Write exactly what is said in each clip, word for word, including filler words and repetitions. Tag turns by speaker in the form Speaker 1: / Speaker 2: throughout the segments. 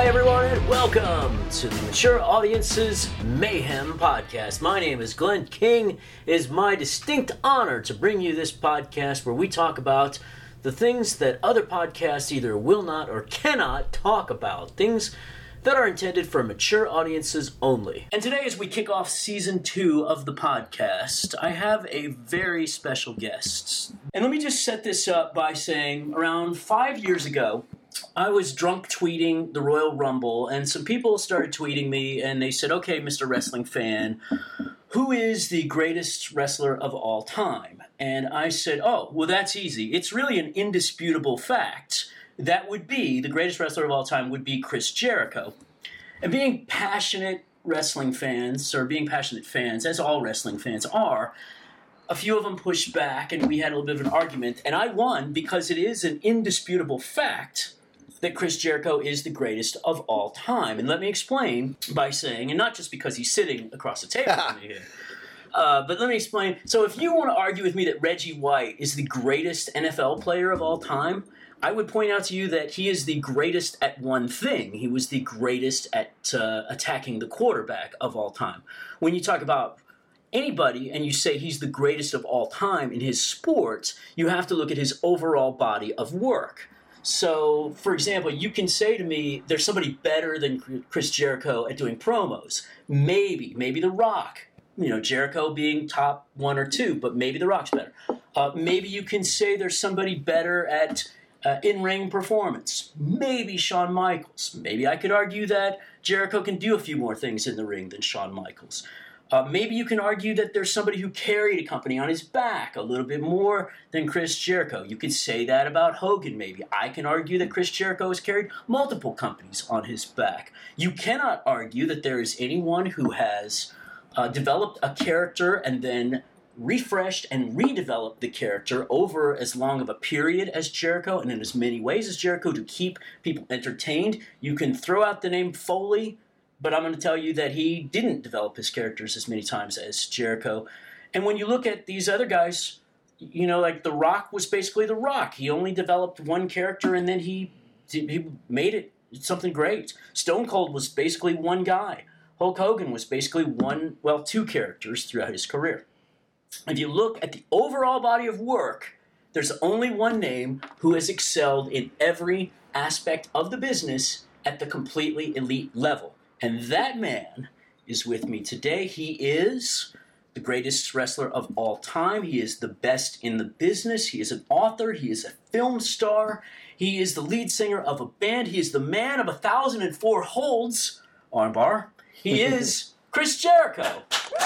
Speaker 1: everyone, and welcome to the Mature Audiences Mayhem Podcast. My name is Glenn King. It is my distinct honor to bring you this podcast where we talk about the things that other podcasts either will not or cannot talk about. Things that are intended for mature audiences only. And today, as we kick off season two of the podcast, I have a very special guest. And let me just set this up by saying, around five years ago, I was drunk tweeting the Royal Rumble, and some people started tweeting me, and they said, okay, Mister Wrestling Fan, who is the greatest wrestler of all time? And I said, oh, well, that's easy. It's really an indisputable fact. That would be, the greatest wrestler of all time would be Chris Jericho. And being passionate wrestling fans, or being passionate fans, as all wrestling fans are, a few of them pushed back, and we had a little bit of an argument. And I won because it is an indisputable fact that Chris Jericho is the greatest of all time. And let me explain by saying, and not just because he's sitting across the table from me here, uh, but let me explain. So if you want to argue with me that Reggie White is the greatest N F L player of all time, I would point out to you that he is the greatest at one thing. He was the greatest at uh, attacking the quarterback of all time. When you talk about anybody and you say he's the greatest of all time in his sport, you have to look at his overall body of work. So, for example, you can say to me, there's somebody better than Chris Jericho at doing promos. Maybe, maybe The Rock. You know, Jericho being top one or two, but maybe The Rock's better. Uh, maybe you can say there's somebody better at Uh, in-ring performance. Maybe Shawn Michaels. Maybe I could argue that Jericho can do a few more things in the ring than Shawn Michaels. Uh, maybe you can argue that there's somebody who carried a company on his back a little bit more than Chris Jericho. You could say that about Hogan, maybe. I can argue that Chris Jericho has carried multiple companies on his back. You cannot argue that there is anyone who has uh, developed a character and then refreshed and redeveloped the character over as long of a period as Jericho and in as many ways as Jericho to keep people entertained. You can throw out the name Foley, but I'm going to tell you that he didn't develop his characters as many times as Jericho. And when you look at these other guys, you know, like The Rock was basically The Rock. He only developed one character and then he he made it something great. Stone Cold was basically one guy. Hulk Hogan was basically one, well, two characters throughout his career. If you look at the overall body of work, there's only one name who has excelled in every aspect of the business at the completely elite level. And that man is with me today. He is the greatest wrestler of all time. He is the best in the business. He is an author. He is a film star. He is the lead singer of a band. He is the man of a thousand and four holds. Armbar. He is Chris Jericho.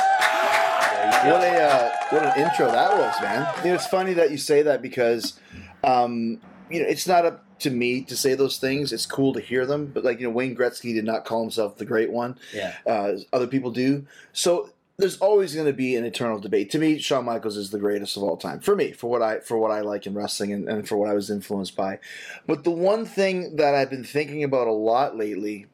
Speaker 2: What a uh, what an intro that was, man. You know, it's funny that you say that because, um, you know, it's not up to me to say those things. It's cool to hear them, but like you know, Wayne Gretzky did not call himself the great one.
Speaker 1: Yeah.
Speaker 2: Uh, other people do. So there's always going to be an eternal debate. To me, Shawn Michaels is the greatest of all time. For me, for what I for what I like in wrestling and, and for what I was influenced by. But the one thing that I've been thinking about a lot lately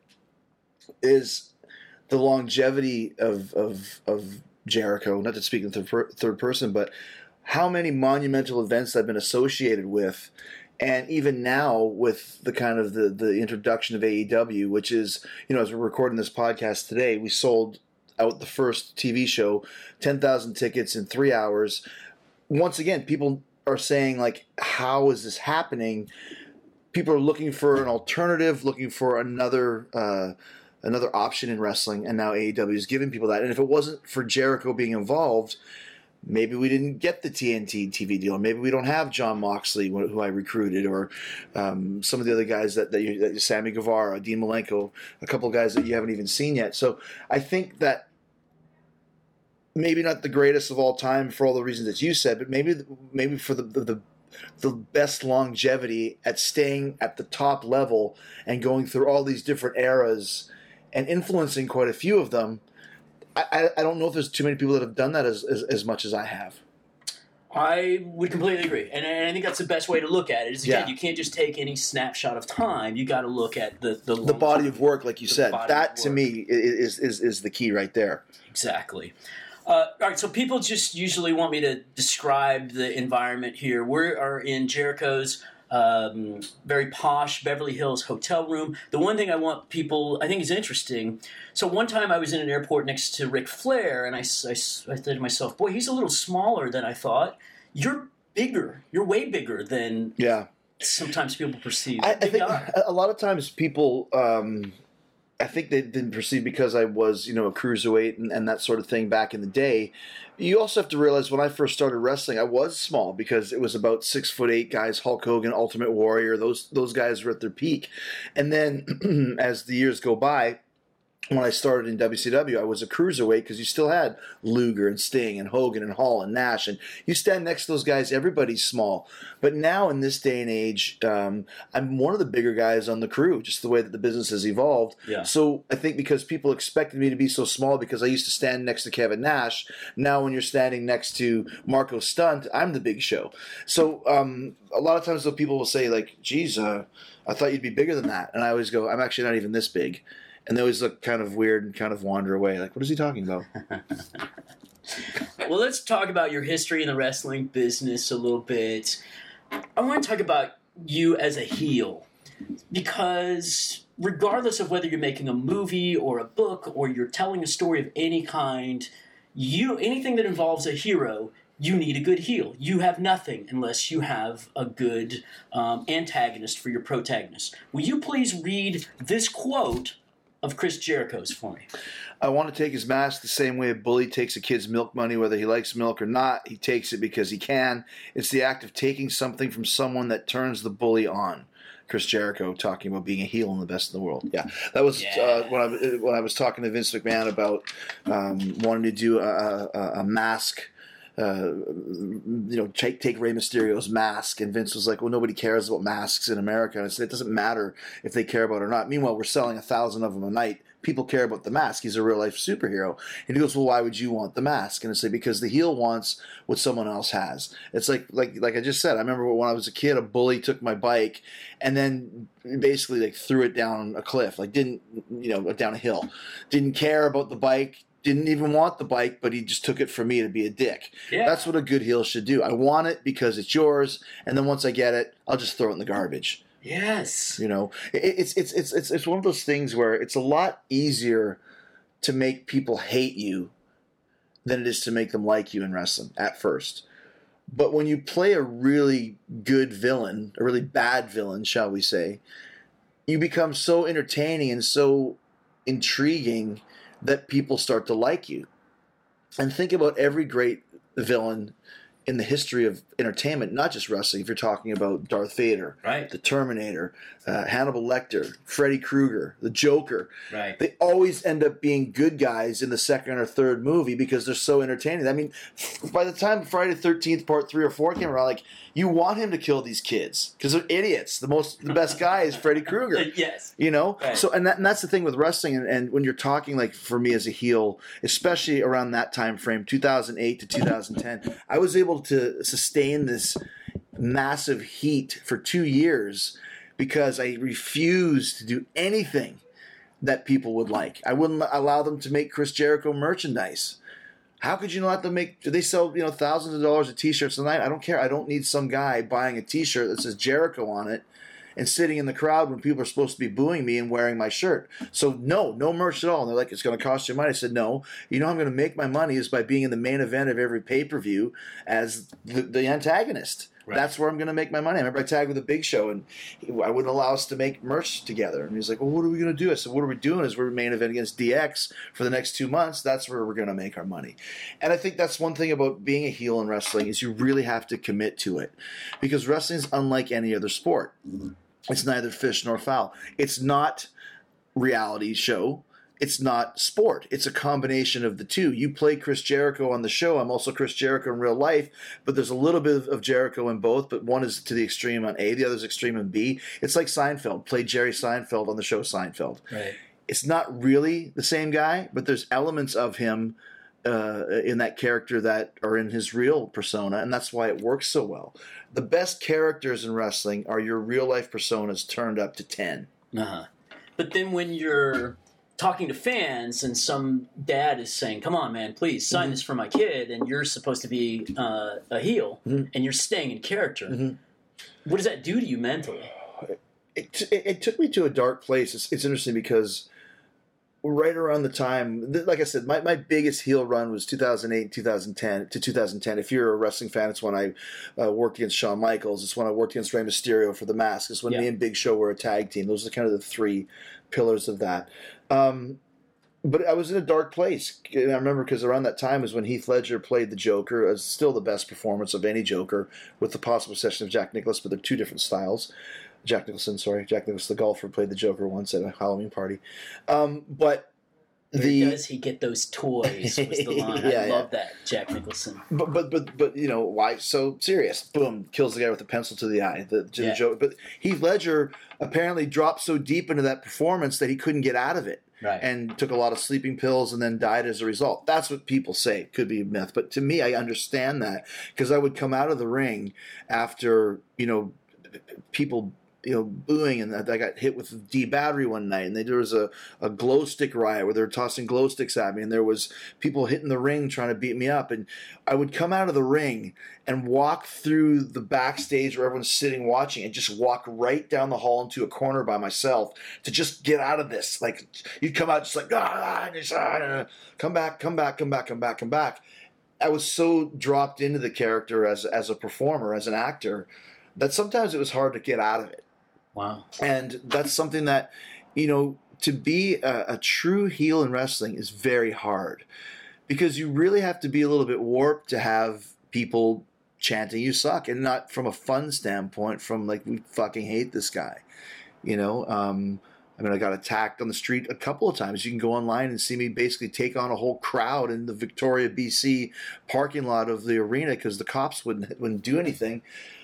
Speaker 2: is the longevity of of of Jericho, not to speak in third, third person, but how many monumental events I've been associated with, and even now with the kind of the, the introduction of A E W, which is, you know, as we're recording this podcast today, we sold out the first T V show, ten thousand tickets in three hours. Once again, people are saying, like, how is this happening? People are looking for an alternative, looking for another uh, another option in wrestling, and now A E W is giving people that. And if it wasn't for Jericho being involved, maybe we didn't get the T N T T V deal. Maybe we don't have John Moxley, who I recruited, or um, some of the other guys that, that, you, that Sammy Guevara, Dean Malenko, a couple of guys that you haven't even seen yet. So I think that maybe not the greatest of all time for all the reasons that you said, but maybe maybe for the the, the best longevity at staying at the top level and going through all these different eras and influencing quite a few of them. I, I don't know if there's too many people that have done that as, as, as much as I have.
Speaker 1: I would completely agree. And I think that's the best way to look at it. Is again,
Speaker 2: Yeah.
Speaker 1: you can't just take any snapshot of time. You got to look at the the,
Speaker 2: The body of work, like you
Speaker 1: The
Speaker 2: said.
Speaker 1: body
Speaker 2: That,
Speaker 1: of
Speaker 2: to
Speaker 1: work.
Speaker 2: me, i- is, is, is the key right there.
Speaker 1: Exactly. Uh, all right, so people just usually want me to describe the environment here. We are in Jericho's um, very posh Beverly Hills hotel room. The one thing I want people, I think is interesting, so one time I was in an airport next to Ric Flair, and I, I, I said to myself, boy, he's a little smaller than I thought. You're bigger. You're way bigger than
Speaker 2: yeah.
Speaker 1: sometimes people perceive.
Speaker 2: I, I think a lot of times people... Um, I think they didn't perceive because I was, you know, a cruiserweight and, and that sort of thing back in the day. You also have to realize when I first started wrestling, I was small because it was about six foot eight guys, Hulk Hogan, Ultimate Warrior. Those those guys were at their peak. And then as the years go by, when I started in W C W, I was a cruiserweight because you still had Luger and Sting and Hogan and Hall and Nash. And you stand next to those guys, everybody's small. But now in this day and age, um, I'm one of the bigger guys on the crew, just the way that the business has evolved.
Speaker 1: Yeah.
Speaker 2: So I think because people expected me to be so small because I used to stand next to Kevin Nash, now when you're standing next to Marco Stunt, I'm the big show. So um, a lot of times though, people will say like, geez, uh, I thought you'd be bigger than that. And I always go, I'm actually not even this big. And they always look kind of weird and kind of wander away. Like, what is he talking about?
Speaker 1: Well, let's talk about your history in the wrestling business a little bit. I want to talk about you as a heel. Because regardless of whether you're making a movie or a book or you're telling a story of any kind, you anything that involves a hero, you need a good heel. You have nothing unless you have a good um, antagonist for your protagonist. Will you please read this quote of Chris Jericho's for me?
Speaker 2: I want to take his mask the same way a bully takes a kid's milk money, whether he likes milk or not. He takes it because he can. It's the act of taking something from someone that turns the bully on. Chris Jericho talking about being a heel and the best in the world. Yeah, that was
Speaker 1: yeah.
Speaker 2: Uh, when I when I was talking to Vince McMahon about um, wanting to do a, a, a mask. Uh, you know, take take Rey Mysterio's mask, and Vince was like, "Well, nobody cares about masks in America." And I said, "It doesn't matter if they care about it or not." Meanwhile, we're selling a thousand of them a night. People care about the mask. He's a real life superhero. And he goes, "Well, why would you want the mask?" And I say, "Because the heel wants what someone else has." It's like like like I just said. I remember when I was a kid, a bully took my bike and then basically like threw it down a cliff, like didn't you know down a hill, didn't care about the bike. Didn't even want the bike, but he just took it from me to be a dick.
Speaker 1: Yeah.
Speaker 2: That's what a good heel should do. I want it because it's yours, and then once I get it, I'll just throw it in the garbage.
Speaker 1: Yes.
Speaker 2: You know, it, it's it's it's it's it's one of those things where it's a lot easier to make people hate you than it is to make them like you in wrestling at first. But when you play a really good villain, a really bad villain, shall we say, you become so entertaining and so intriguing that people start to like you. And think about every great villain in the history of entertainment, not just wrestling. If you're talking about Darth Vader,
Speaker 1: right.
Speaker 2: the Terminator, uh, Hannibal Lecter, Freddy Krueger, the Joker,
Speaker 1: right.
Speaker 2: they always end up being good guys in the second or third movie because they're so entertaining. I mean, by the time Friday the thirteenth Part three or four came around, like, you want him to kill these kids because they're idiots. The most, the best guy is Freddy Krueger.
Speaker 1: Yes.
Speaker 2: You know?
Speaker 1: Right.
Speaker 2: So, and, that, and that's the thing with wrestling. And, and when you're talking, like, for me as a heel, especially around that time frame, two thousand eight to two thousand ten, I was able to sustain this massive heat for two years because I refused to do anything that people would like. I wouldn't allow them to make Chris Jericho merchandise. How could you not let them make? Do they sell you know thousands of dollars of T-shirts a night? I don't care. I don't need some guy buying a T-shirt that says Jericho on it and sitting in the crowd when people are supposed to be booing me and wearing my shirt. So no, no merch at all. And they're like, it's going to cost you money. I said, no. You know how I'm going to make my money is by being in the main event of every pay-per-view as the, the antagonist. Right. That's where I'm going to make my money. I remember I tagged with a Big Show, and he, I wouldn't allow us to make merch together. And he's like, well, what are we going to do? I said, what are we doing is we're main event against D X for the next two months. That's where we're going to make our money. And I think that's one thing about being a heel in wrestling is you really have to commit to it. Because wrestling is unlike any other sport. It's neither fish nor fowl. It's not reality show. It's not sport. It's a combination of the two. You play Chris Jericho on the show. I'm also Chris Jericho in real life, but there's a little bit of Jericho in both, but one is to the extreme on A, the other is extreme on B. It's like Seinfeld. Played Jerry Seinfeld on the show Seinfeld.
Speaker 1: Right.
Speaker 2: It's not really the same guy, but there's elements of him uh, in that character that are in his real persona, and that's why it works so well. The best characters in wrestling are your real-life personas turned up to ten.
Speaker 1: Uh-huh. But then when you're talking to fans and some dad is saying, come on, man, please sign mm-hmm. this for my kid, and you're supposed to be uh, a heel, mm-hmm. and you're staying in character, mm-hmm. What does that do to you mentally?
Speaker 2: It, it, it took me to a dark place. It's, it's interesting because right around the time, like I said, my, my biggest heel run was two thousand eight, two thousand ten to two thousand ten. If you're a wrestling fan, it's when I uh, worked against Shawn Michaels. It's when I worked against Rey Mysterio for the mask. It's when yeah. me and Big Show were a tag team. Those are kind of the three pillars of that. Um, but I was in a dark place. And I remember because around that time is when Heath Ledger played the Joker. It was still the best performance of any Joker, with the possible exception of Jack Nicklaus, but they're two different styles. Jack Nicholson, sorry. Jack Nicholson, the golfer, played the Joker once at a Halloween party. Um, but the
Speaker 1: Where does he get those toys? Was the line. yeah, I yeah. love that, Jack Nicholson.
Speaker 2: But but but but you know why so serious? Boom, kills the guy with a pencil to the eye. The, to yeah. the Joker. But Heath Ledger apparently dropped so deep into that performance that he couldn't get out of it.
Speaker 1: Right.
Speaker 2: And took a lot of sleeping pills and then died as a result. That's what people say. Could be a myth. But to me, I understand that because I would come out of the ring after, you know, people, you know, booing, and I got hit with D battery one night, and there was a, a glow stick riot where they were tossing glow sticks at me, and there was people hitting the ring trying to beat me up, and I would come out of the ring and walk through the backstage where everyone's sitting watching, and just walk right down the hall into a corner by myself to just get out of this. Like, you'd come out just like, ah, just, ah, come back, come back, come back, come back, come back. I was so dropped into the character as as a performer, as an actor, that sometimes it was hard to get out of it.
Speaker 1: Wow.
Speaker 2: And that's something that, you know, to be a, a true heel in wrestling is very hard, because you really have to be a little bit warped to have people chanting you suck, and not from a fun standpoint, from like, we fucking hate this guy, you know. Um, I mean, I got attacked on the street a couple of times. You can go online and see me basically take on a whole crowd in the Victoria, B C parking lot of the arena because the cops wouldn't wouldn't do anything.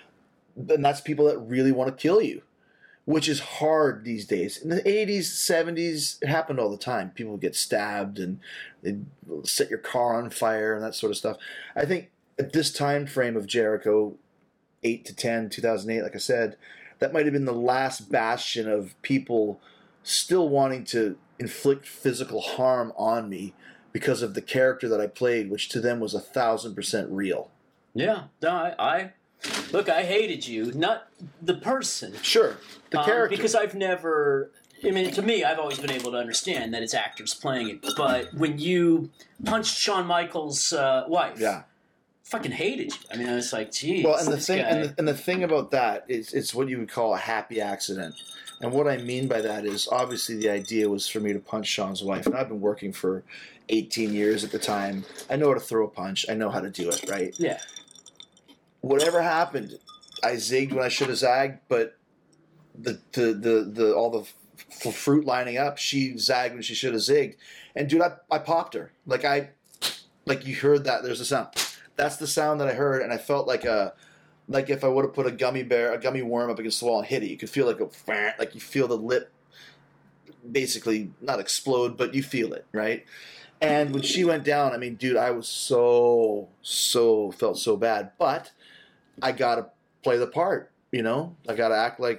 Speaker 2: And that's people that really want to kill you, which is hard these days. In the eighties, seventies, it happened all the time. People would get stabbed and they'd set your car on fire and that sort of stuff. I think at this time frame of Jericho, eight to ten, two thousand eight, like I said, that might have been the last bastion of people still wanting to inflict physical harm on me because of the character that I played, which to them was a thousand percent real.
Speaker 1: Yeah, no, I... I... Look, I hated you, not the person.
Speaker 2: Sure, the character.
Speaker 1: Um, because I've never... I mean, to me, I've always been able to understand that it's actors playing it. But when you punched Shawn Michaels' uh, wife,
Speaker 2: yeah,
Speaker 1: fucking hated you. I mean, I was like, geez.
Speaker 2: Well, and the thing,
Speaker 1: guy...
Speaker 2: and the, and the thing about that is, it's what you would call a happy accident. And what I mean by that is, obviously, the idea was for me to punch Shawn's wife, and I've been working for eighteen years at the time. I know how to throw a punch. I know how to do it, right?
Speaker 1: Yeah.
Speaker 2: Whatever happened, I zigged when I should have zagged, but the the the, the all the f- fruit lining up, she zagged when she should have zigged. And dude, I, I popped her. Like I, like you heard that. There's a sound. That's the sound that I heard, and I felt like a, like if I would have put a gummy bear, a gummy worm up against the wall and hit it, you could feel like a, like you feel the lip, basically not explode, but you feel it, right? And when she went down, I mean, dude, I was so so felt so bad, but I gotta play the part, you know? I gotta act like...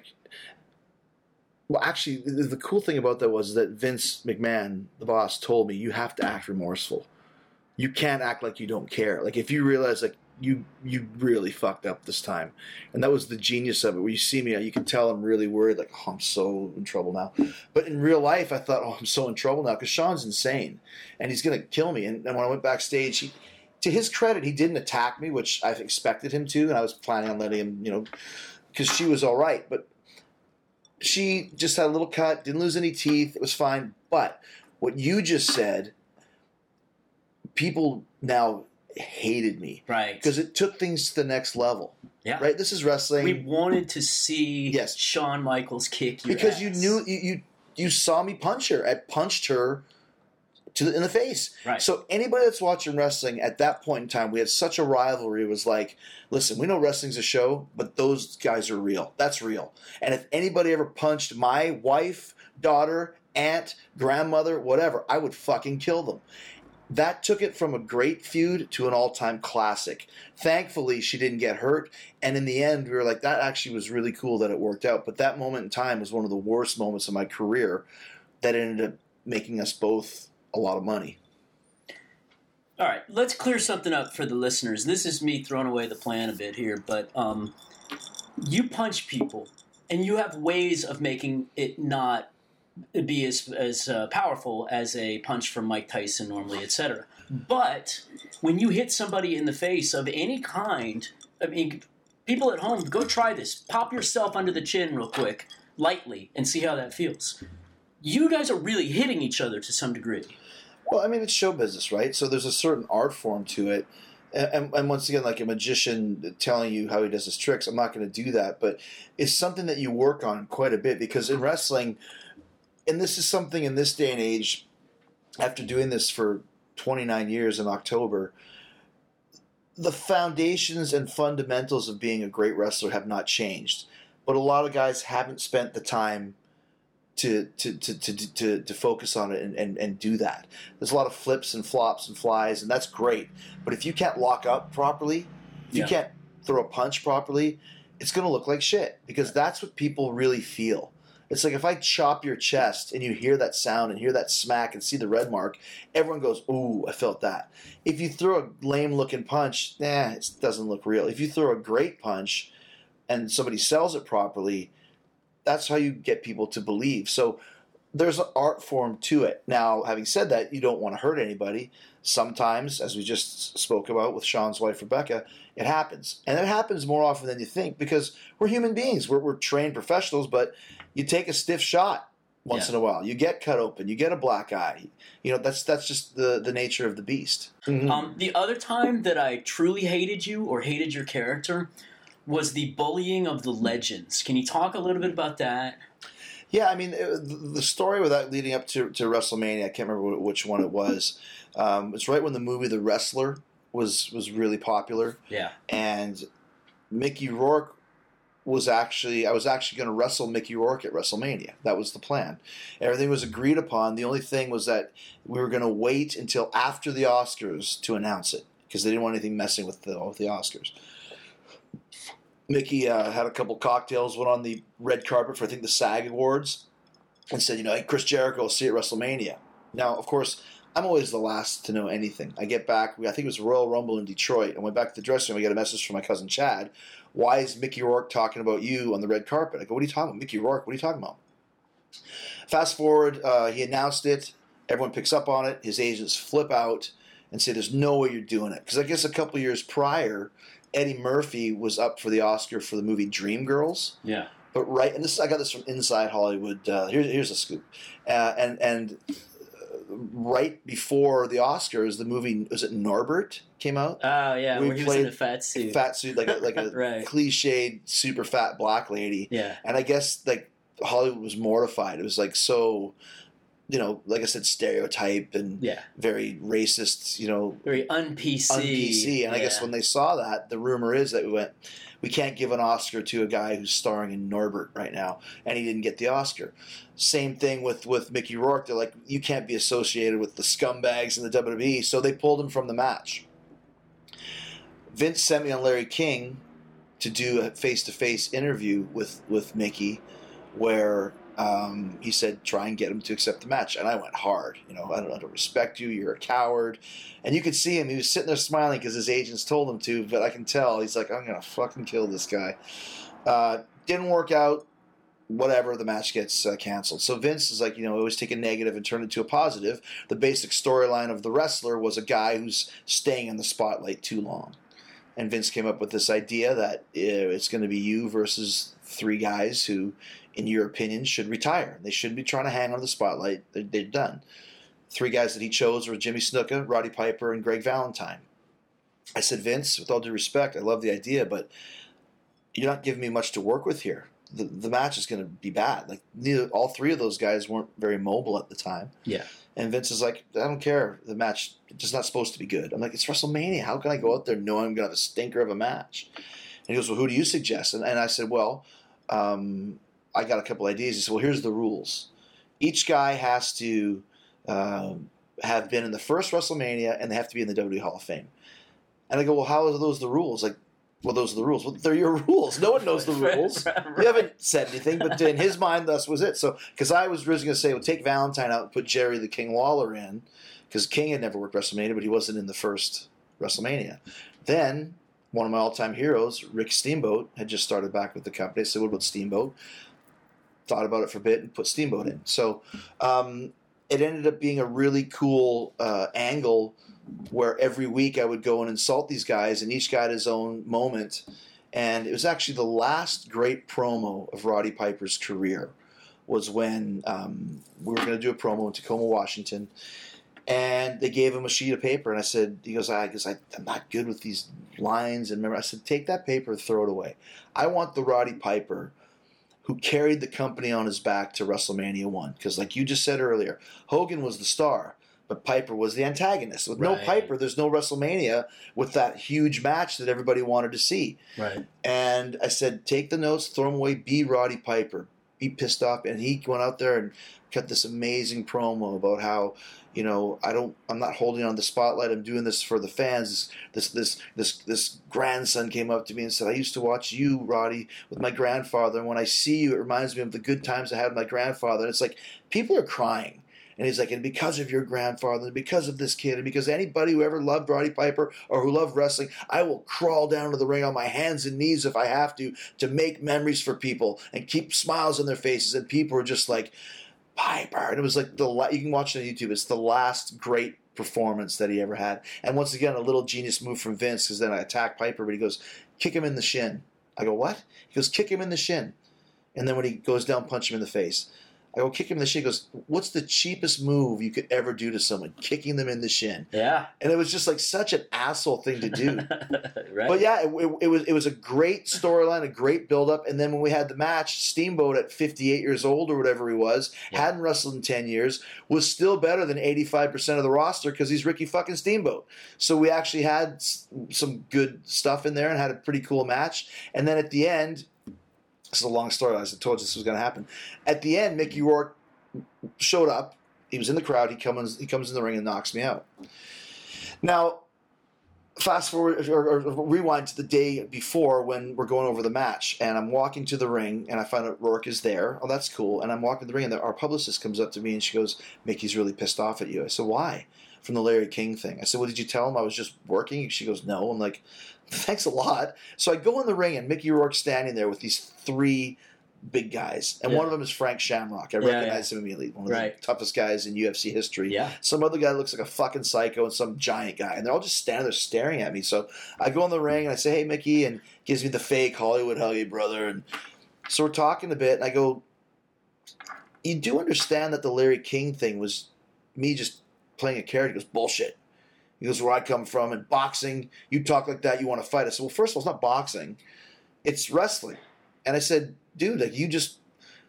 Speaker 2: Well, actually, the, the cool thing about that was that Vince McMahon, the boss, told me, you have to act remorseful. You can't act like you don't care. Like, if you realize, like, you you really fucked up this time. And that was the genius of it. When you see me, you can tell I'm really worried, like, oh, I'm so in trouble now. But in real life, I thought, oh, I'm so in trouble now, because Shawn's insane, and he's going to kill me. And, and when I went backstage, he... To his credit, he didn't attack me, which I expected him to, and I was planning on letting him, you know, because she was all right. But she just had a little cut, didn't lose any teeth. It was fine. But what you just said, people now hated me.
Speaker 1: Right.
Speaker 2: Because it took things to the next level.
Speaker 1: Yeah.
Speaker 2: Right? This is wrestling.
Speaker 1: We wanted to see
Speaker 2: yes.
Speaker 1: Shawn Michaels kick your
Speaker 2: Because
Speaker 1: ass.
Speaker 2: you knew, you, you, you saw me punch her. I punched her to the, in the face.
Speaker 1: Right.
Speaker 2: So anybody that's watching wrestling at that point in time, we had such a rivalry. It was like, listen, we know wrestling's a show, but those guys are real. That's real. And if anybody ever punched my wife, daughter, aunt, grandmother, whatever, I would fucking kill them. That took it from a great feud to an all-time classic. Thankfully, she didn't get hurt. And in the end, we were like, that actually was really cool that it worked out. But that moment in time was one of the worst moments of my career that ended up making us both a lot of money.
Speaker 1: All right, let's clear something up for the listeners. This is me throwing away the plan a bit here, but um, you punch people, and you have ways of making it not be as as uh, powerful as a punch from Mike Tyson normally, et cetera. But when you hit somebody in the face of any kind, I mean, people at home, go try this. Pop yourself under the chin real quick, lightly, and see how that feels. You guys are really hitting each other to some degree.
Speaker 2: Well, I mean, it's show business, right? So there's a certain art form to it. And, and, and once again, like a magician telling you how he does his tricks, I'm not going to do that. But it's something that you work on quite a bit because in wrestling, and this is something in this day and age, after doing this for twenty-nine years in October, the foundations and fundamentals of being a great wrestler have not changed. But a lot of guys haven't spent the time to to to to, to, to focus on it and, and, and do that. There's a lot of flips and flops and flies, and that's great. But if you can't lock up properly, if you
Speaker 1: Yeah.
Speaker 2: can't throw a punch properly, it's going to look like shit because that's what people really feel. It's like if I chop your chest and you hear that sound and hear that smack and see the red mark, everyone goes, ooh, I felt that. If you throw a lame-looking punch, nah, it doesn't look real. If you throw a great punch and somebody sells it properly, that's how you get people to believe. So there's an art form to it. Now, having said that, you don't want to hurt anybody. Sometimes, as we just spoke about with Sean's wife, Rebecca, it happens. And it happens more often than you think because we're human beings. We're, we're trained professionals, but you take a stiff shot once
Speaker 1: Yeah.
Speaker 2: in a while. You get cut open. You get a black eye. You know, that's that's just the, the nature of the beast. Mm-hmm.
Speaker 1: Um, the other time that I truly hated you or hated your character was the bullying of the legends. Can you talk a little bit about that?
Speaker 2: Yeah, I mean, it, the story with that leading up to, to WrestleMania, I can't remember which one it was. Um, it's right when the movie The Wrestler was was really popular.
Speaker 1: Yeah.
Speaker 2: And Mickey Rourke was actually, I was actually going to wrestle Mickey Rourke at WrestleMania. That was the plan. Everything was agreed upon. The only thing was that we were going to wait until after the Oscars to announce it because they didn't want anything messing with the, with the Oscars. Mickey uh, had a couple cocktails, went on the red carpet for, I think, the SAG Awards, and said, you know, hey, Chris Jericho, I'll see you at WrestleMania. Now, of course, I'm always the last to know anything. I get back, I think it was Royal Rumble in Detroit. I went back to the dressing room. I got a message from my cousin Chad. Why is Mickey Rourke talking about you on the red carpet? I go, what are you talking about? Mickey Rourke, what are you talking about? Fast forward, uh, he announced it. Everyone picks up on it. His agents flip out and say, there's no way you're doing it. Because I guess a couple years prior, Eddie Murphy was up for the Oscar for the movie Dreamgirls.
Speaker 1: Yeah.
Speaker 2: But right, and this I got this from Inside Hollywood. Uh, here's here's a scoop, uh, and and uh, right before the Oscars, the movie was it Norbert came out.
Speaker 1: Oh yeah,
Speaker 2: We
Speaker 1: where he was in
Speaker 2: played
Speaker 1: a fat suit.
Speaker 2: Fat suit, like a, like a
Speaker 1: Right.
Speaker 2: cliched super fat black lady.
Speaker 1: Yeah.
Speaker 2: And I guess like Hollywood was mortified. It was like so, you know, like I said, stereotyped and
Speaker 1: Yeah.
Speaker 2: very racist. You know,
Speaker 1: Very un-P C.
Speaker 2: un-P C. And I guess
Speaker 1: Yeah.
Speaker 2: when they saw that, the rumor is that we went, we can't give an Oscar to a guy who's starring in Norbert right now, and he didn't get the Oscar. Same thing with, with Mickey Rourke. They're like, you can't be associated with the scumbags in the W W E, so they pulled him from the match. Vince sent me on Larry King to do a face-to-face interview with, with Mickey where um, he said, try and get him to accept the match. And I went hard. You know, I don't, I don't respect you. You're a coward. And you could see him. He was sitting there smiling because his agents told him to, but I can tell. He's like, I'm going to fucking kill this guy. Uh, didn't work out. Whatever, the match gets uh, canceled. So Vince is like, you know, always take a negative and turn it to a positive. The basic storyline of The Wrestler was a guy who's staying in the spotlight too long. And Vince came up with this idea that uh, it's going to be you versus three guys who, in your opinion, should retire. They shouldn't be trying to hang on the spotlight. They're, they're done. Three guys that he chose were Jimmy Snuka, Roddy Piper, and Greg Valentine. I said, Vince, with all due respect, I love the idea, but you're not giving me much to work with here. The, the match is going to be bad. Like neither, all three of those guys weren't very mobile at the time.
Speaker 1: Yeah.
Speaker 2: And Vince is like, I don't care. The match is just not supposed to be good. I'm like, it's WrestleMania. How can I go out there knowing I'm going to have a stinker of a match? And he goes, well, who do you suggest? And, and I said, well, um, I got a couple ideas. He said, well, here's the rules. Each guy has to um, have been in the first WrestleMania, and they have to be in the W W E Hall of Fame. And I go, well, how are those the rules? Like, well, those are the rules. Well, they're your rules. No one knows the rules.
Speaker 1: Right.
Speaker 2: You haven't said anything, but in his mind, that was it. So, because I was originally going to say, well, take Valentine out and put Jerry the King Lawler in, because King had never worked WrestleMania, but he wasn't in the first WrestleMania. Then one of my all-time heroes, Rick Steamboat, had just started back with the company. I said, what about Steamboat? Thought about it for a bit and put Steamboat in. So um, it ended up being a really cool uh, angle where every week I would go and insult these guys, and each guy had his own moment. And it was actually the last great promo of Roddy Piper's career was when um, we were going to do a promo in Tacoma, Washington. And they gave him a sheet of paper, and I said, he goes, I, goes, I, I'm not good with these lines. And remember, I said, take that paper and throw it away. I want the Roddy Piper who carried the company on his back to WrestleMania one. Because like you just said earlier, Hogan was the star, but Piper was the antagonist. With right. no Piper, there's no WrestleMania with that huge match that everybody wanted to see.
Speaker 1: Right.
Speaker 2: And I said, take the notes, throw them away, be Roddy Piper. Be pissed off. And he went out there and cut this amazing promo about how, you know, I don't, I'm not holding on the spotlight. I'm doing this for the fans. This, this, this, this grandson came up to me and said, I used to watch you, Roddy, with my grandfather. And when I see you, it reminds me of the good times I had with my grandfather. And it's like, people are crying. And he's like, and because of your grandfather, and because of this kid, and because anybody who ever loved Roddy Piper or who loved wrestling, I will crawl down to the ring on my hands and knees if I have to, to make memories for people and keep smiles on their faces. And people are just like, Piper. And it was like, the you can watch it on YouTube. It's the last great performance that he ever had. And once again, a little genius move from Vince, because then I attack Piper, but he goes, kick him in the shin. I go, what? He goes, kick him in the shin. And then when he goes down, punch him in the face. I go, kick him in the shin. He goes, what's the cheapest move you could ever do to someone? Kicking them in the shin.
Speaker 1: Yeah.
Speaker 2: And it was just like such an asshole thing to do.
Speaker 1: Right.
Speaker 2: But yeah, it, it, it was it was a great storyline, a great build-up. And then when we had the match, Steamboat at fifty-eight years old or whatever he was, yeah. hadn't wrestled in ten years, was still better than eighty-five percent of the roster because he's Ricky fucking Steamboat. So we actually had some good stuff in there and had a pretty cool match. And then at the end, this is a long story. As I told you this was going to happen. At the end, Mickey Rourke showed up. He was in the crowd. He comes, he comes in the ring and knocks me out. Now, fast forward or, or rewind to the day before when we're going over the match. And I'm walking to the ring, and I find out Rourke is there. Oh, that's cool. And I'm walking to the ring, and our publicist comes up to me, and she goes, Mickey's really pissed off at you. I said, why? From the Larry King thing. I said, well, did you tell him I was just working? She goes, no. I'm like, thanks a lot. So I go in the ring, and Mickey Rourke's standing there with these three big guys. And yeah. one of them is Frank Shamrock. I yeah, recognize yeah. him immediately. One of right. the toughest guys in U F C history.
Speaker 1: Yeah.
Speaker 2: Some other guy looks like a fucking psycho, and some giant guy. And they're all just standing there staring at me. So I go in the ring, and I say, hey, Mickey, and gives me the fake Hollywood hug, hey, brother. And so we're talking a bit, and I go, you do understand that the Larry King thing was me just playing a character? He goes, bullshit. He goes, where I come from, in boxing, you talk like that, you want to fight. I said, well, first of all, it's not boxing. It's wrestling. And I said, dude, like, you just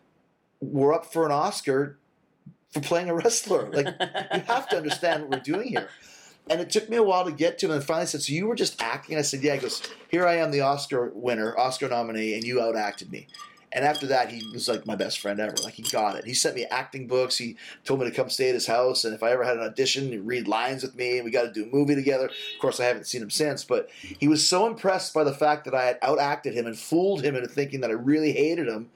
Speaker 2: were up for an Oscar for playing a wrestler. Like, you have to understand what we're doing here. And it took me a while to get to him, and finally said, so you were just acting? I said, yeah. He goes, here I am, the Oscar winner, Oscar nominee, and you outacted me. And after that, he was like my best friend ever. Like, he got it. He sent me acting books. He told me to come stay at his house. And if I ever had an audition, he'd read lines with me. And we got to do a movie together. Of course, I haven't seen him since. But he was so impressed by the fact that I had outacted him and fooled him into thinking that I really hated him,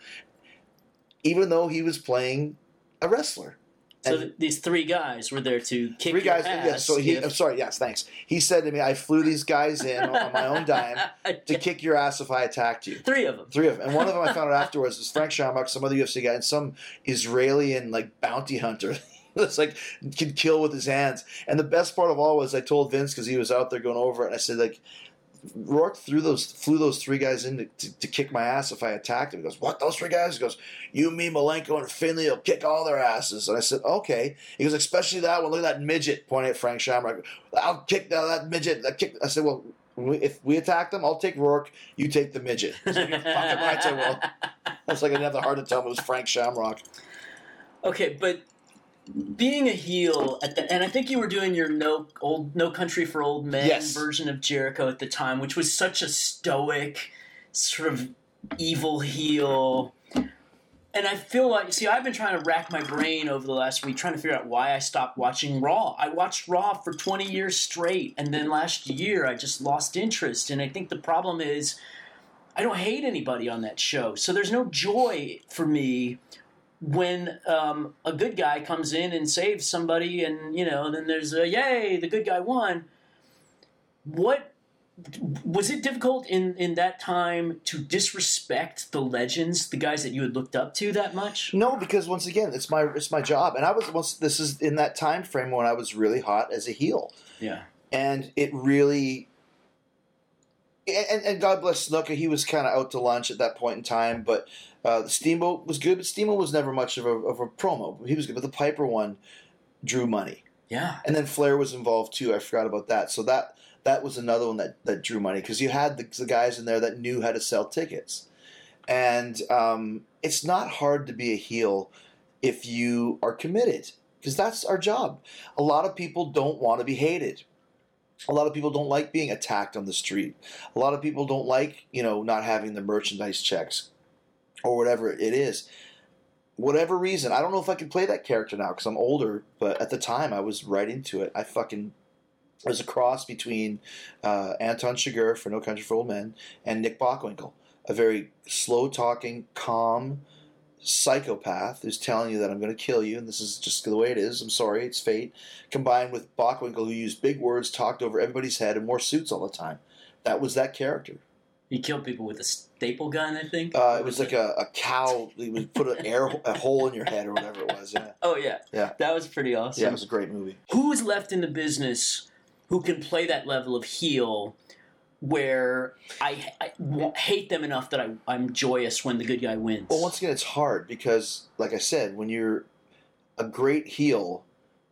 Speaker 2: even though he was playing a wrestler.
Speaker 1: So th- these three guys were there to kick
Speaker 2: three
Speaker 1: your
Speaker 2: guys,
Speaker 1: ass.
Speaker 2: Yeah, so he,
Speaker 1: if...
Speaker 2: I'm sorry, yes, thanks. He said to me, I flew these guys in on my own dime to kick your ass if I attacked you.
Speaker 1: Three of them.
Speaker 2: Three of them. And one of them I found out afterwards was Frank Shamrock, some other U F C guy, and some Israeli and like bounty hunter. It's like, could kill with his hands. And the best part of all was I told Vince, because he was out there going over it, and I said, like, Rourke threw those, flew those three guys in to, to, to kick my ass if I attacked him. He goes, what, those three guys? He goes, you, me, Malenko, and Finley will kick all their asses. And I said, okay. He goes, especially that one. Look at that midget, pointing at Frank Shamrock. I'll kick that, that midget. That kick. I said, well, if we attack them, I'll take Rourke. You take the midget. I said, you're fucking right, I will. I was like, I didn't have the heart to tell him it was Frank Shamrock.
Speaker 1: Okay, but being a heel at the, and I think you were doing your no old no country for old men
Speaker 2: yes.
Speaker 1: version of Jericho at the time, which was such a stoic sort of evil heel. And I feel like, see, I've been trying to rack my brain over the last week trying to figure out why I stopped watching Raw. I watched Raw for twenty years straight, and then last year I just lost interest. And I think the problem is I don't hate anybody on that show, so there's no joy for me when um, a good guy comes in and saves somebody, and, you know, then there's a, yay, the good guy won. What was it difficult in, in that time to disrespect the legends, the guys that you had looked up to that much?
Speaker 2: No, because once again, it's my it's my job, and I was once this is in that time frame when I was really hot as a heel.
Speaker 1: Yeah,
Speaker 2: and it really. And, and God bless Snuka, he was kind of out to lunch at that point in time, but uh, Steamboat was good, but Steamboat was never much of a, of a promo. He was good, but the Piper one drew money.
Speaker 1: Yeah.
Speaker 2: And then Flair was involved too, I forgot about that. So that that was another one that, that drew money, because you had the, the guys in there that knew how to sell tickets. And um, it's not hard to be a heel if you are committed, because that's our job. A lot of people don't want to be hated. A lot of people don't like being attacked on the street. A lot of people don't like, you know, not having the merchandise checks or whatever it is. Whatever reason. I don't know if I can play that character now because I'm older, but at the time I was right into it. I fucking... It was a cross between uh, Anton Chigurh for No Country for Old Men and Nick Bockwinkel. A very slow-talking, calm psychopath who's telling you that I'm going to kill you, and this is just the way it is. I'm sorry, it's fate. Combined with Bockwinkel, who used big words, talked over everybody's head, and wore suits all the time. That was that character.
Speaker 1: He killed people with a staple gun, I think.
Speaker 2: Uh, it was like a, a cow. He would put an air a hole in your head or whatever it was. Yeah.
Speaker 1: Oh yeah,
Speaker 2: yeah.
Speaker 1: That was pretty awesome.
Speaker 2: Yeah, it was a great movie.
Speaker 1: Who is left in the business who can play that level of heel? Where I, I hate them enough that I, I'm joyous when the good guy wins.
Speaker 2: Well, once again, it's hard because, like I said, when you're a great heel,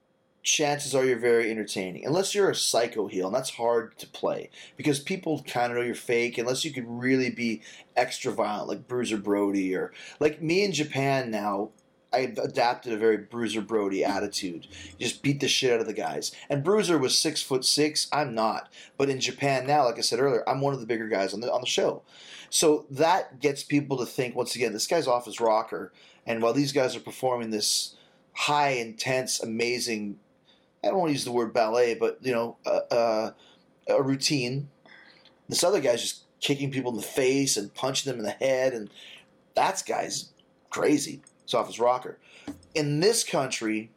Speaker 2: chances are you're very entertaining. Unless you're a psycho heel, and that's hard to play because people kind of know you're fake. Unless you could really be extra violent, like Bruiser Brody, or like me in Japan now. I've adapted a very Bruiser Brody attitude. You just beat the shit out of the guys. And Bruiser was six foot six. I'm not. But in Japan now, like I said earlier, I'm one of the bigger guys on the on the show. So that gets people to think, once again, this guy's off his rocker. And while these guys are performing this high, intense, amazing, I don't want to use the word ballet, but, you know, uh, uh, a routine, this other guy's just kicking people in the face and punching them in the head. And that's guy's crazy. Off his rocker. In this country,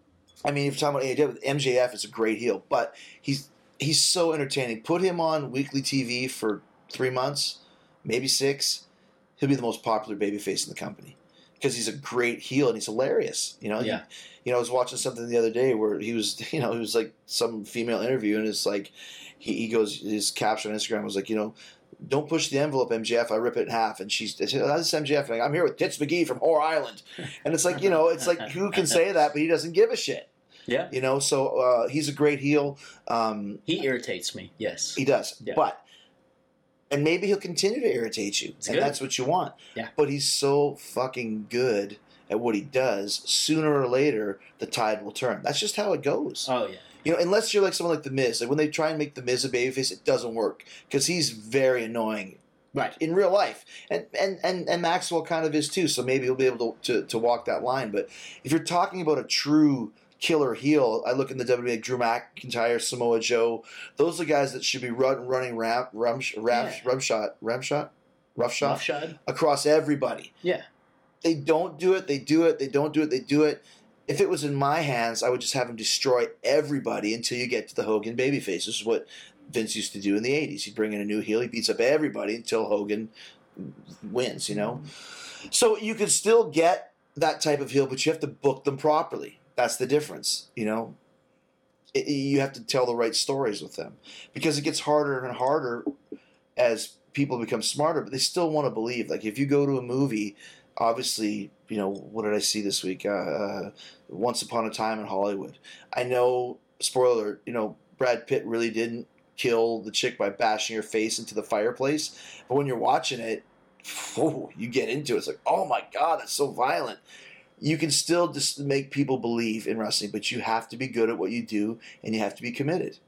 Speaker 2: I mean, if you're talking about A E W, M J F is a great heel, but he's he's so entertaining. Put him on weekly T V for three months, maybe six, he'll be the most popular babyface in the company because he's a great heel and he's hilarious. You know,
Speaker 1: yeah.
Speaker 2: He, you know, I was watching something the other day where he was, you know, it was like some female interview, and it's like he, he goes, his caption on Instagram was like, you know, don't push the envelope, M J F. I rip it in half. And she's, this is M J F. I'm here with Tits McGee from Whore Island. And it's like, you know, it's like, who can say that, but he doesn't give a shit.
Speaker 1: Yeah.
Speaker 2: You know, so uh, he's a great heel. Um,
Speaker 1: he irritates me, yes.
Speaker 2: He does.
Speaker 1: Yeah.
Speaker 2: But, and maybe he'll continue to irritate you.
Speaker 1: It's
Speaker 2: and
Speaker 1: good.
Speaker 2: That's what you want.
Speaker 1: Yeah.
Speaker 2: But he's so fucking good at what he does. Sooner or later, the tide will turn. That's just how it goes.
Speaker 1: Oh, yeah.
Speaker 2: You know, unless you're like someone like The Miz. Like when they try and make The Miz a babyface, it doesn't work because he's very annoying,
Speaker 1: right,
Speaker 2: in real life, and and and, and Maxwell kind of is too. So maybe he'll be able to, to to walk that line. But if you're talking about a true killer heel, I look in the W W E, like Drew McIntyre, Samoa Joe. Those are guys that should be run, running ramp, rum, ramp,
Speaker 1: yeah.
Speaker 2: rum shot, ram shot, rough shot,
Speaker 1: rough shot
Speaker 2: across everybody.
Speaker 1: Yeah,
Speaker 2: they don't do it. They do it. They don't do it. They do it. If it was in my hands, I would just have him destroy everybody until you get to the Hogan babyface. This is what Vince used to do in the eighties. He'd bring in a new heel. He beats up everybody until Hogan wins, you know? So you can still get that type of heel, but you have to book them properly. That's the difference, you know? It, you have to tell the right stories with them because it gets harder and harder as people become smarter, but they still want to believe. Like if you go to a movie, obviously, you know, what did I see this week? Uh, uh, Once Upon a Time in Hollywood. I know, spoiler, you know, Brad Pitt really didn't kill the chick by bashing her face into the fireplace. But when you're watching it, whoa, you get into it. It's like, oh my God, that's so violent. You can still just make people believe in wrestling, but you have to be good at what you do and you have to be committed.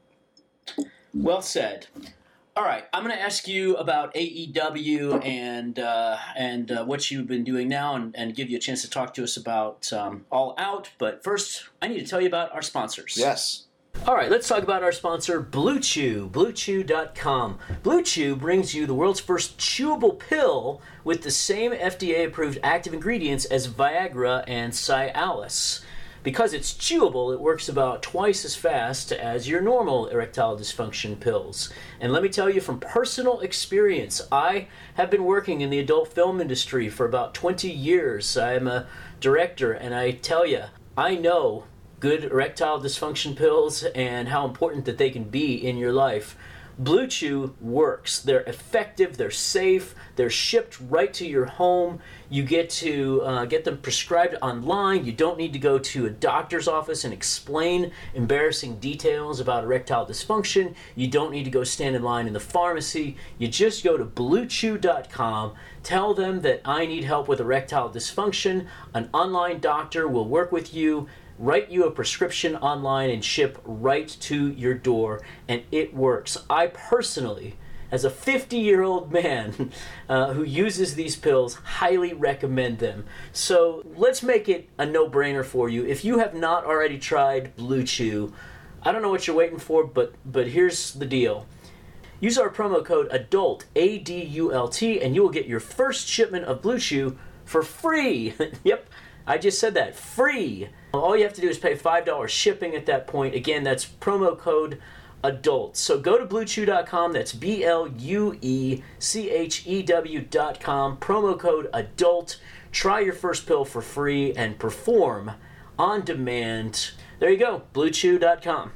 Speaker 1: Well said. All right, I'm going to ask you about A E W and uh, and uh, what you've been doing now, and, and give you a chance to talk to us about um, All Out. But first, I need to tell you about our sponsors.
Speaker 2: Yes.
Speaker 1: All right, let's talk about our sponsor, Blue Chew, blue chew dot com. Blue Chew brings you the world's first chewable pill with the same F D A-approved active ingredients as Viagra and Cialis. Because it's chewable, it works about twice as fast as your normal erectile dysfunction pills. And let me tell you from personal experience, I have been working in the adult film industry for about twenty years. I'm a director, and I tell you, I know good erectile dysfunction pills and how important that they can be in your life. Blue Chew works. They're effective, they're safe, they're shipped right to your home. You get to uh, get them prescribed online. You don't need to go to a doctor's office and explain embarrassing details about erectile dysfunction. You don't need to go stand in line in the pharmacy. You just go to blue chew dot com, tell them that I need help with erectile dysfunction. An online doctor will work with you, write you a prescription online, and ship right to your door, and it works. I personally, as a fifty-year-old man uh, who uses these pills, highly recommend them. So let's make it a no-brainer for you. If you have not already tried Blue Chew, I don't know what you're waiting for, but, but here's the deal. Use our promo code ADULT, A D U L T, and you will get your first shipment of Blue Chew for free. Yep, I just said that, free. All you have to do is pay five dollars shipping at that point. Again, that's promo code ADULT. So go to blue chew dot com, that's B L U E C H E W dot com, promo code ADULT. Try your first pill for free and perform on demand. There you go, blue chew dot com.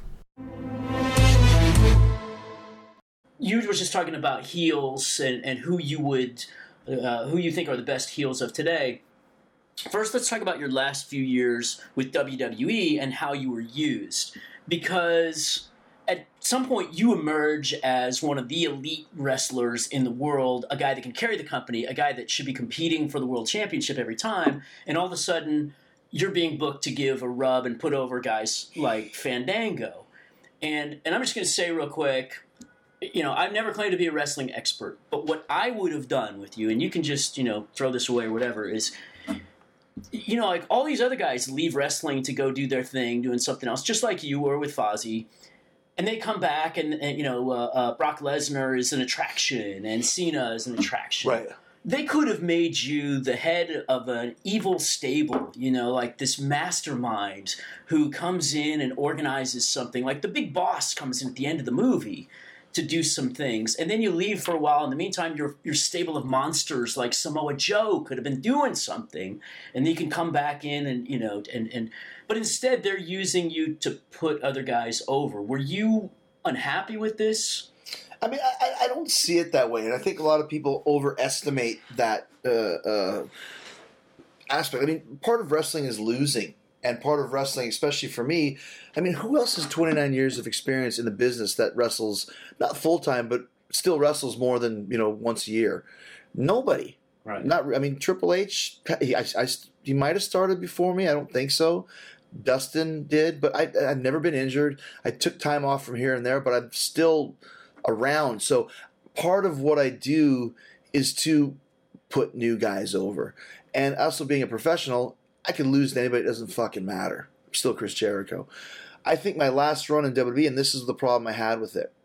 Speaker 1: You were just talking about heels and, and who you would, uh, who you think are the best heels of today. First, let's talk about your last few years with W W E and how you were used. Because at some point you emerge as one of the elite wrestlers in the world, a guy that can carry the company, a guy that should be competing for the world championship every time, and all of a sudden you're being booked to give a rub and put over guys like Fandango. And and I'm just going to say real quick, you know, I've never claimed to be a wrestling expert, but what I would have done with you, and you can just, you know, throw this away or whatever, is, you know, like all these other guys leave wrestling to go do their thing, doing something else, just like you were with Fozzy. And they come back and, and you know, uh, uh, Brock Lesnar is an attraction and Cena is an attraction.
Speaker 2: Right.
Speaker 1: They could have made you the head of an evil stable, you know, like this mastermind who comes in and organizes something. Like the big boss comes in at the end of the movie to do some things, and then you leave for a while. In the meantime, your your stable of monsters like Samoa Joe could have been doing something, and then you can come back in and, you know, and, and but instead they're using you to put other guys over. Were you unhappy with this?
Speaker 2: I mean, I, I don't see it that way, and I think a lot of people overestimate that uh, uh, aspect. I mean, part of wrestling is losing. And part of wrestling, especially for me, I mean, who else has twenty-nine years of experience in the business that wrestles, not full-time, but still wrestles more than, you know, once a year? Nobody.
Speaker 1: Right.
Speaker 2: Not. I mean, Triple H, he, I, I, he might have started before me. I don't think so. Dustin did, but I, I've never been injured. I took time off from here and there, but I'm still around. So part of what I do is to put new guys over. And also being a professional, I can lose to anybody. It doesn't fucking matter. I'm still Chris Jericho. I think my last run in W W E, and this is the problem I had with it.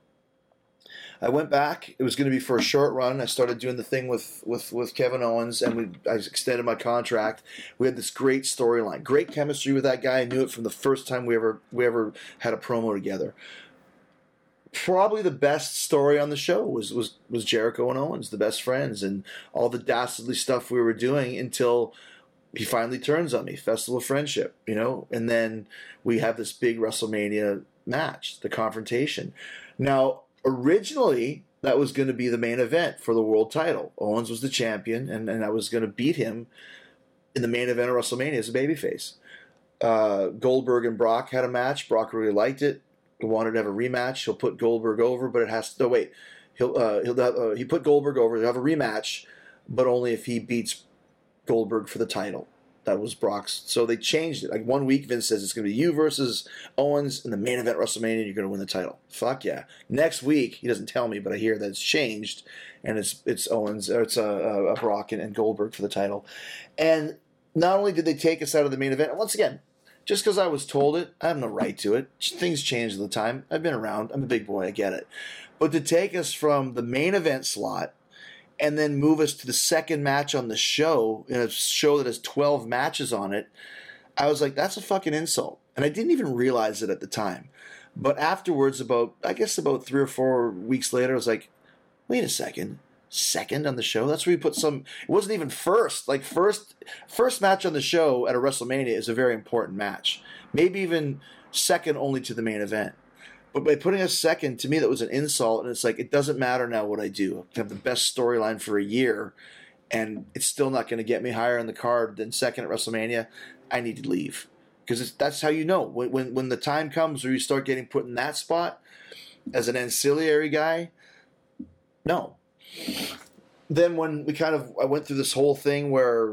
Speaker 2: I went back. It was going to be for a short run. I started doing the thing with, with, with Kevin Owens, and we I extended my contract. We had this great storyline, great chemistry with that guy. I knew it from the first time we ever we ever had a promo together. Probably the best story on the show was was was Jericho and Owens, the best friends, and all the dastardly stuff we were doing until he finally turns on me, Festival of Friendship, you know, and then we have this big WrestleMania match, the confrontation. Now, originally, that was going to be the main event for the world title. Owens was the champion, and, and I was going to beat him in the main event of WrestleMania as a babyface. Uh, Goldberg and Brock had a match. Brock really liked it. He wanted to have a rematch. He'll put Goldberg over, but it has to. Oh, wait, he'll uh, he'll uh, he put Goldberg over. He'll have a rematch, but only if he beats Goldberg for the title. That was Brock's. So they changed it. Like one week, Vince says it's going to be you versus Owens in the main event WrestleMania. You're going to win the title. Fuck yeah. Next week, he doesn't tell me, but I hear that it's changed, and it's it's Owens or it's a uh, uh, Brock and, and Goldberg for the title. And not only did they take us out of the main event, and once again, just because I was told it, I have no right to it. Things change all the time. I've been around. I'm a big boy. I get it. But to take us from the main event slot and then move us to the second match on the show, in a show that has twelve matches on it, I was like, that's a fucking insult. And I didn't even realize it at the time. But afterwards, about, I guess about three or four weeks later, I was like, wait a second. Second on the show? That's where you put some, it wasn't even first. Like first, first match on the show at a WrestleMania is a very important match. Maybe even second only to the main event. But by putting a second, to me, that was an insult. And it's like, it doesn't matter now what I do. I have the best storyline for a year, and it's still not going to get me higher on the card than second at WrestleMania. I need to leave. Because that's how you know. When, when when the time comes where you start getting put in that spot as an ancillary guy, no. Then when we kind of, I went through this whole thing where,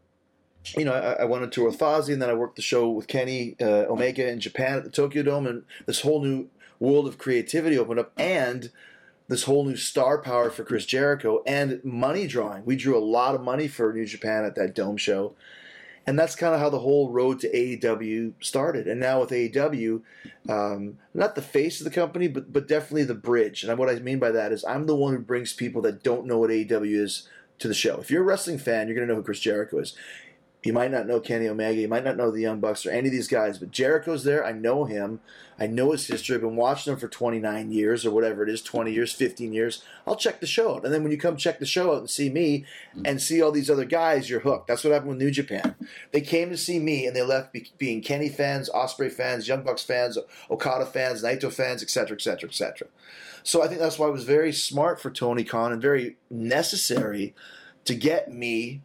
Speaker 2: you know, I, I went into Orthazi, and then I worked the show with Kenny uh, Omega in Japan at the Tokyo Dome, and this whole new world of creativity opened up, and this whole new star power for Chris Jericho, and money drawing. We drew a lot of money for New Japan at that Dome show. And that's kind of how the whole road to A E W started. And now with A E W, um, not the face of the company, but but definitely the bridge. And what I mean by that is I'm the one who brings people that don't know what A E W is to the show. If you're a wrestling fan, you're going to know who Chris Jericho is. You might not know Kenny Omega. You might not know the Young Bucks or any of these guys. But Jericho's there. I know him. I know his history. I've been watching him for twenty-nine years or whatever it is, twenty years, fifteen years. I'll check the show out. And then when you come check the show out and see me and see all these other guys, you're hooked. That's what happened with New Japan. They came to see me, and they left be- being Kenny fans, Ospreay fans, Young Bucks fans, Okada fans, Naito fans, et cetera, et cetera, et cetera. So I think that's why it was very smart for Tony Khan and very necessary to get me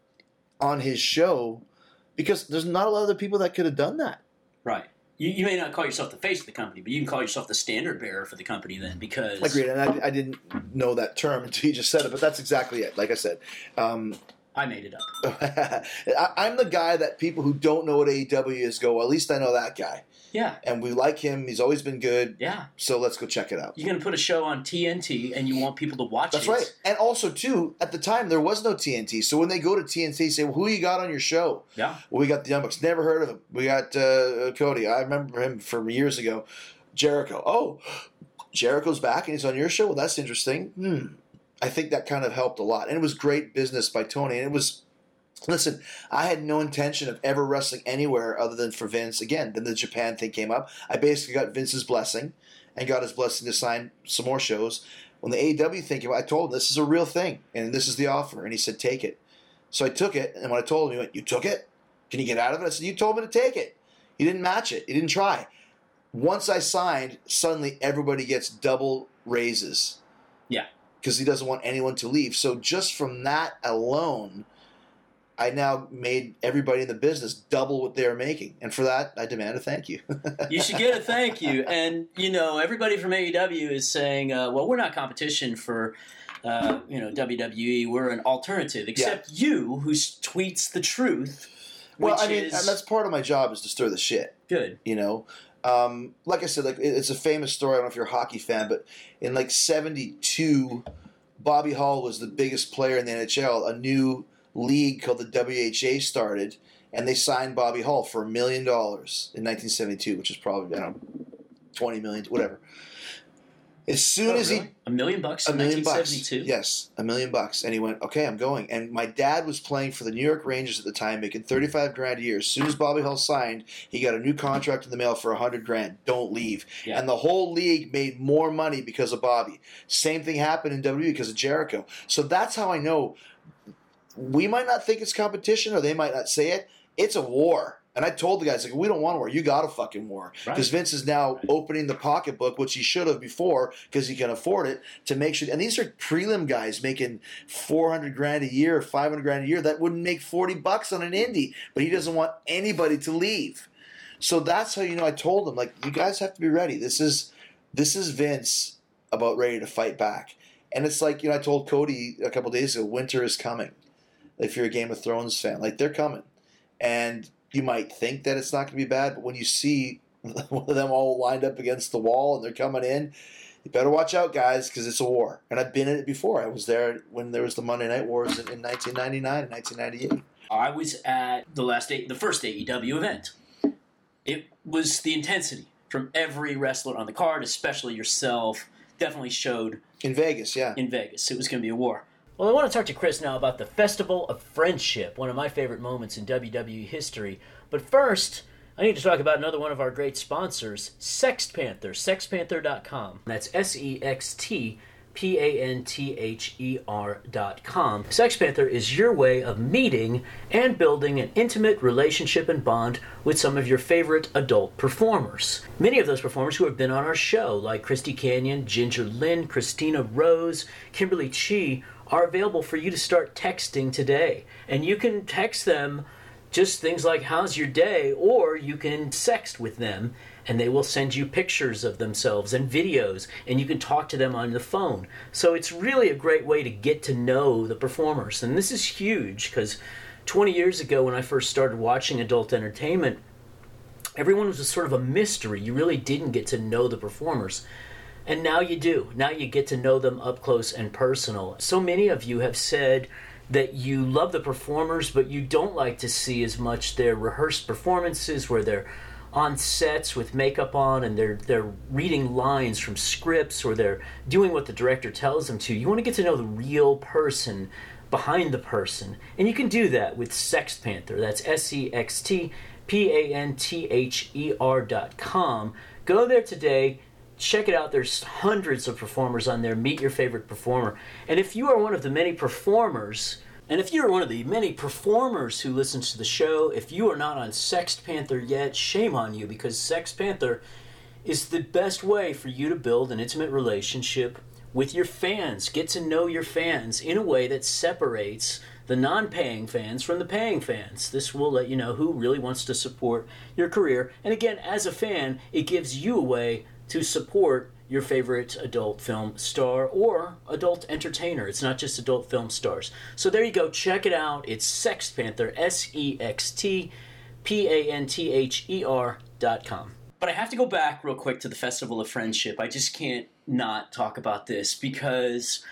Speaker 2: on his show, because there's not a lot of other people that could have done that.
Speaker 1: Right. You, you may not call yourself the face of the company, but you can call yourself the standard bearer for the company then, because...
Speaker 2: Agreed, and I, I didn't know that term until you just said it, but that's exactly it. Like I said, um,
Speaker 1: I made it up.
Speaker 2: I, I'm the guy that people who don't know what A E W is go, well, at least I know that guy.
Speaker 1: Yeah.
Speaker 2: And we like him. He's always been good.
Speaker 1: Yeah.
Speaker 2: So let's go check it out.
Speaker 1: You're going to put a show on T N T, and you want people to watch
Speaker 2: That's
Speaker 1: it.
Speaker 2: That's right. And also, too, at the time, there was no T N T. So when they go to T N T, say, well, who you got on your show?
Speaker 1: Yeah.
Speaker 2: Well, we got the Young Bucks. Never heard of him. We got uh, Cody. I remember him from years ago. Jericho. Oh, Jericho's back, and he's on your show? Well, that's interesting. Hmm. I think that kind of helped a lot. And it was great business by Tony. And it was... Listen, I had no intention of ever wrestling anywhere other than for Vince. Again, then the Japan thing came up. I basically got Vince's blessing and got his blessing to sign some more shows. When the A E W thing came up, I told him, this is a real thing, and this is the offer. And he said, take it. So I took it, and when I told him, he went, you took it? Can you get out of it? I said, you told me to take it. You didn't match it. You didn't try. Once I signed, suddenly everybody gets double raises.
Speaker 1: Yeah.
Speaker 2: Because he doesn't want anyone to leave. So just from that alone... I now made everybody in the business double what they're making. And for that, I demand a thank you.
Speaker 1: You should get a thank you. And, you know, everybody from A E W is saying, uh, well, we're not competition for, uh, you know, W W E. We're an alternative. Except yeah. you, who tweets the truth.
Speaker 2: Well, I mean,
Speaker 1: is...
Speaker 2: and that's part of my job is to stir the shit.
Speaker 1: Good.
Speaker 2: You know? Um, like I said, like it's a famous story. I don't know if you're a hockey fan, but in like seventy-two, Bobby Hall was the biggest player in the N H L. A new... league called the W H A started, and they signed Bobby Hall for a million dollars in nineteen seventy-two, which is probably, I don't know, twenty million, whatever. As soon
Speaker 1: oh,
Speaker 2: as
Speaker 1: really?
Speaker 2: he...
Speaker 1: A million bucks
Speaker 2: a
Speaker 1: in
Speaker 2: million
Speaker 1: nineteen seventy-two?
Speaker 2: Bucks. Yes, a million bucks. And he went, okay, I'm going. And my dad was playing for the New York Rangers at the time, making thirty-five grand a year. As soon as Bobby Hall signed, he got a new contract in the mail for one hundred grand. Don't leave.
Speaker 1: Yeah.
Speaker 2: And the whole league made more money because of Bobby. Same thing happened in W W E because of Jericho. So that's how I know... We might not think it's competition, or they might not say it. It's a war. And I told the guys, like, we don't want a war. You got a fucking war. Because right. Vince is now right. opening the pocketbook, which he should have before, because he can afford it, to make sure. And these are prelim guys making four hundred grand a year, five hundred grand a year. That wouldn't make forty bucks on an indie. But he doesn't want anybody to leave. So that's how, you know, I told him, like, you guys have to be ready. This is this is Vince about ready to fight back. And it's like, you know, I told Cody a couple days ago, winter is coming. If you're a Game of Thrones fan, like, they're coming. And you might think that it's not going to be bad, but when you see one of them all lined up against the wall and they're coming in, you better watch out, guys, because it's a war. And I've been in it before. I was there when there was the Monday Night Wars in, in nineteen ninety-nine and nineteen ninety-eight.
Speaker 1: I was at the last a- the first A E W event. It was the intensity from every wrestler on the card, especially yourself, definitely showed.
Speaker 2: In Vegas, yeah.
Speaker 1: In Vegas. It was going to be a war. Well, I want to talk to Chris now about the Festival of Friendship, one of my favorite moments in W W E history. But first, I need to talk about another one of our great sponsors, Sext Panther, sext panther dot com. That's S E X T P A N T H E R dot com. Sext Panther is your way of meeting and building an intimate relationship and bond with some of your favorite adult performers. Many of those performers who have been on our show, like Christy Canyon, Ginger Lynn, Christina Rose, Kimberly Chi, are available for you to start texting today. And you can text them just things like, how's your day? Or you can sext with them, and they will send you pictures of themselves and videos, and you can talk to them on the phone. So it's really a great way to get to know the performers. And this is huge, because twenty years ago when I first started watching adult entertainment, everyone was a sort of a mystery. You really didn't get to know the performers. And now you do. Now you get to know them up close and personal. So many of you have said that you love the performers, but you don't like to see as much their rehearsed performances where they're on sets with makeup on and they're they're reading lines from scripts, or they're doing what the director tells them to. You want to get to know the real person behind the person. And you can do that with Sext Panther. That's S E X T P A N T H E R dot com. Go there today. Check it out. There's hundreds of performers on there. Meet your favorite performer. And if you are one of the many performers, and if you are one of the many performers who listens to the show, if you are not on Sext Panther yet, shame on you, because Sext Panther is the best way for you to build an intimate relationship with your fans. Get to know your fans in a way that separates the non-paying fans from the paying fans. This will let you know who really wants to support your career. And again, as a fan, it gives you a way to support your favorite adult film star or adult entertainer. It's not just adult film stars. So there you go. Check it out. It's Sext Panther, S E X T P A N T H E R dot com. But I have to go back real quick to the Festival of Friendship. I just can't not talk about this, because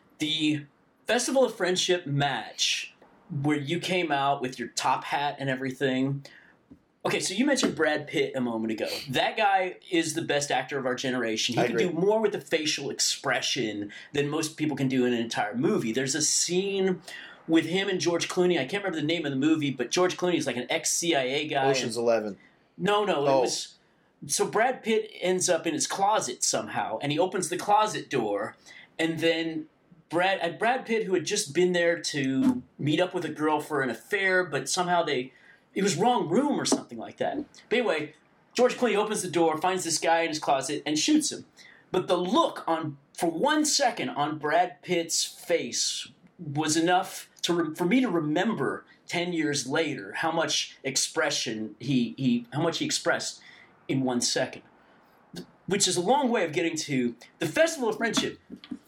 Speaker 1: the Festival of Friendship match where you came out with your top hat and everything. Okay, so you mentioned Brad Pitt a moment ago. That guy is the best actor of our generation. He
Speaker 2: I
Speaker 1: can
Speaker 2: agree.
Speaker 1: do more with the facial expression than most people can do in an entire movie. There's a scene with him and George Clooney. I can't remember the name of the movie, but George Clooney is like an ex-C I A guy.
Speaker 2: Ocean's Eleven.
Speaker 1: No, no,
Speaker 2: Oh.
Speaker 1: it was... So Brad Pitt ends up in his closet somehow, and he opens the closet door, and then Brad, uh, Brad Pitt, who had just been there to meet up with a girl for an affair, but somehow they... It was wrong room or something like that. But anyway, George Clooney opens the door, finds this guy in his closet, and shoots him. But the look on, for one second, on Brad Pitt's face was enough to re- for me to remember ten years later how much expression he, he how much he expressed in one second. Which is a long way of getting to the Festival of Friendship.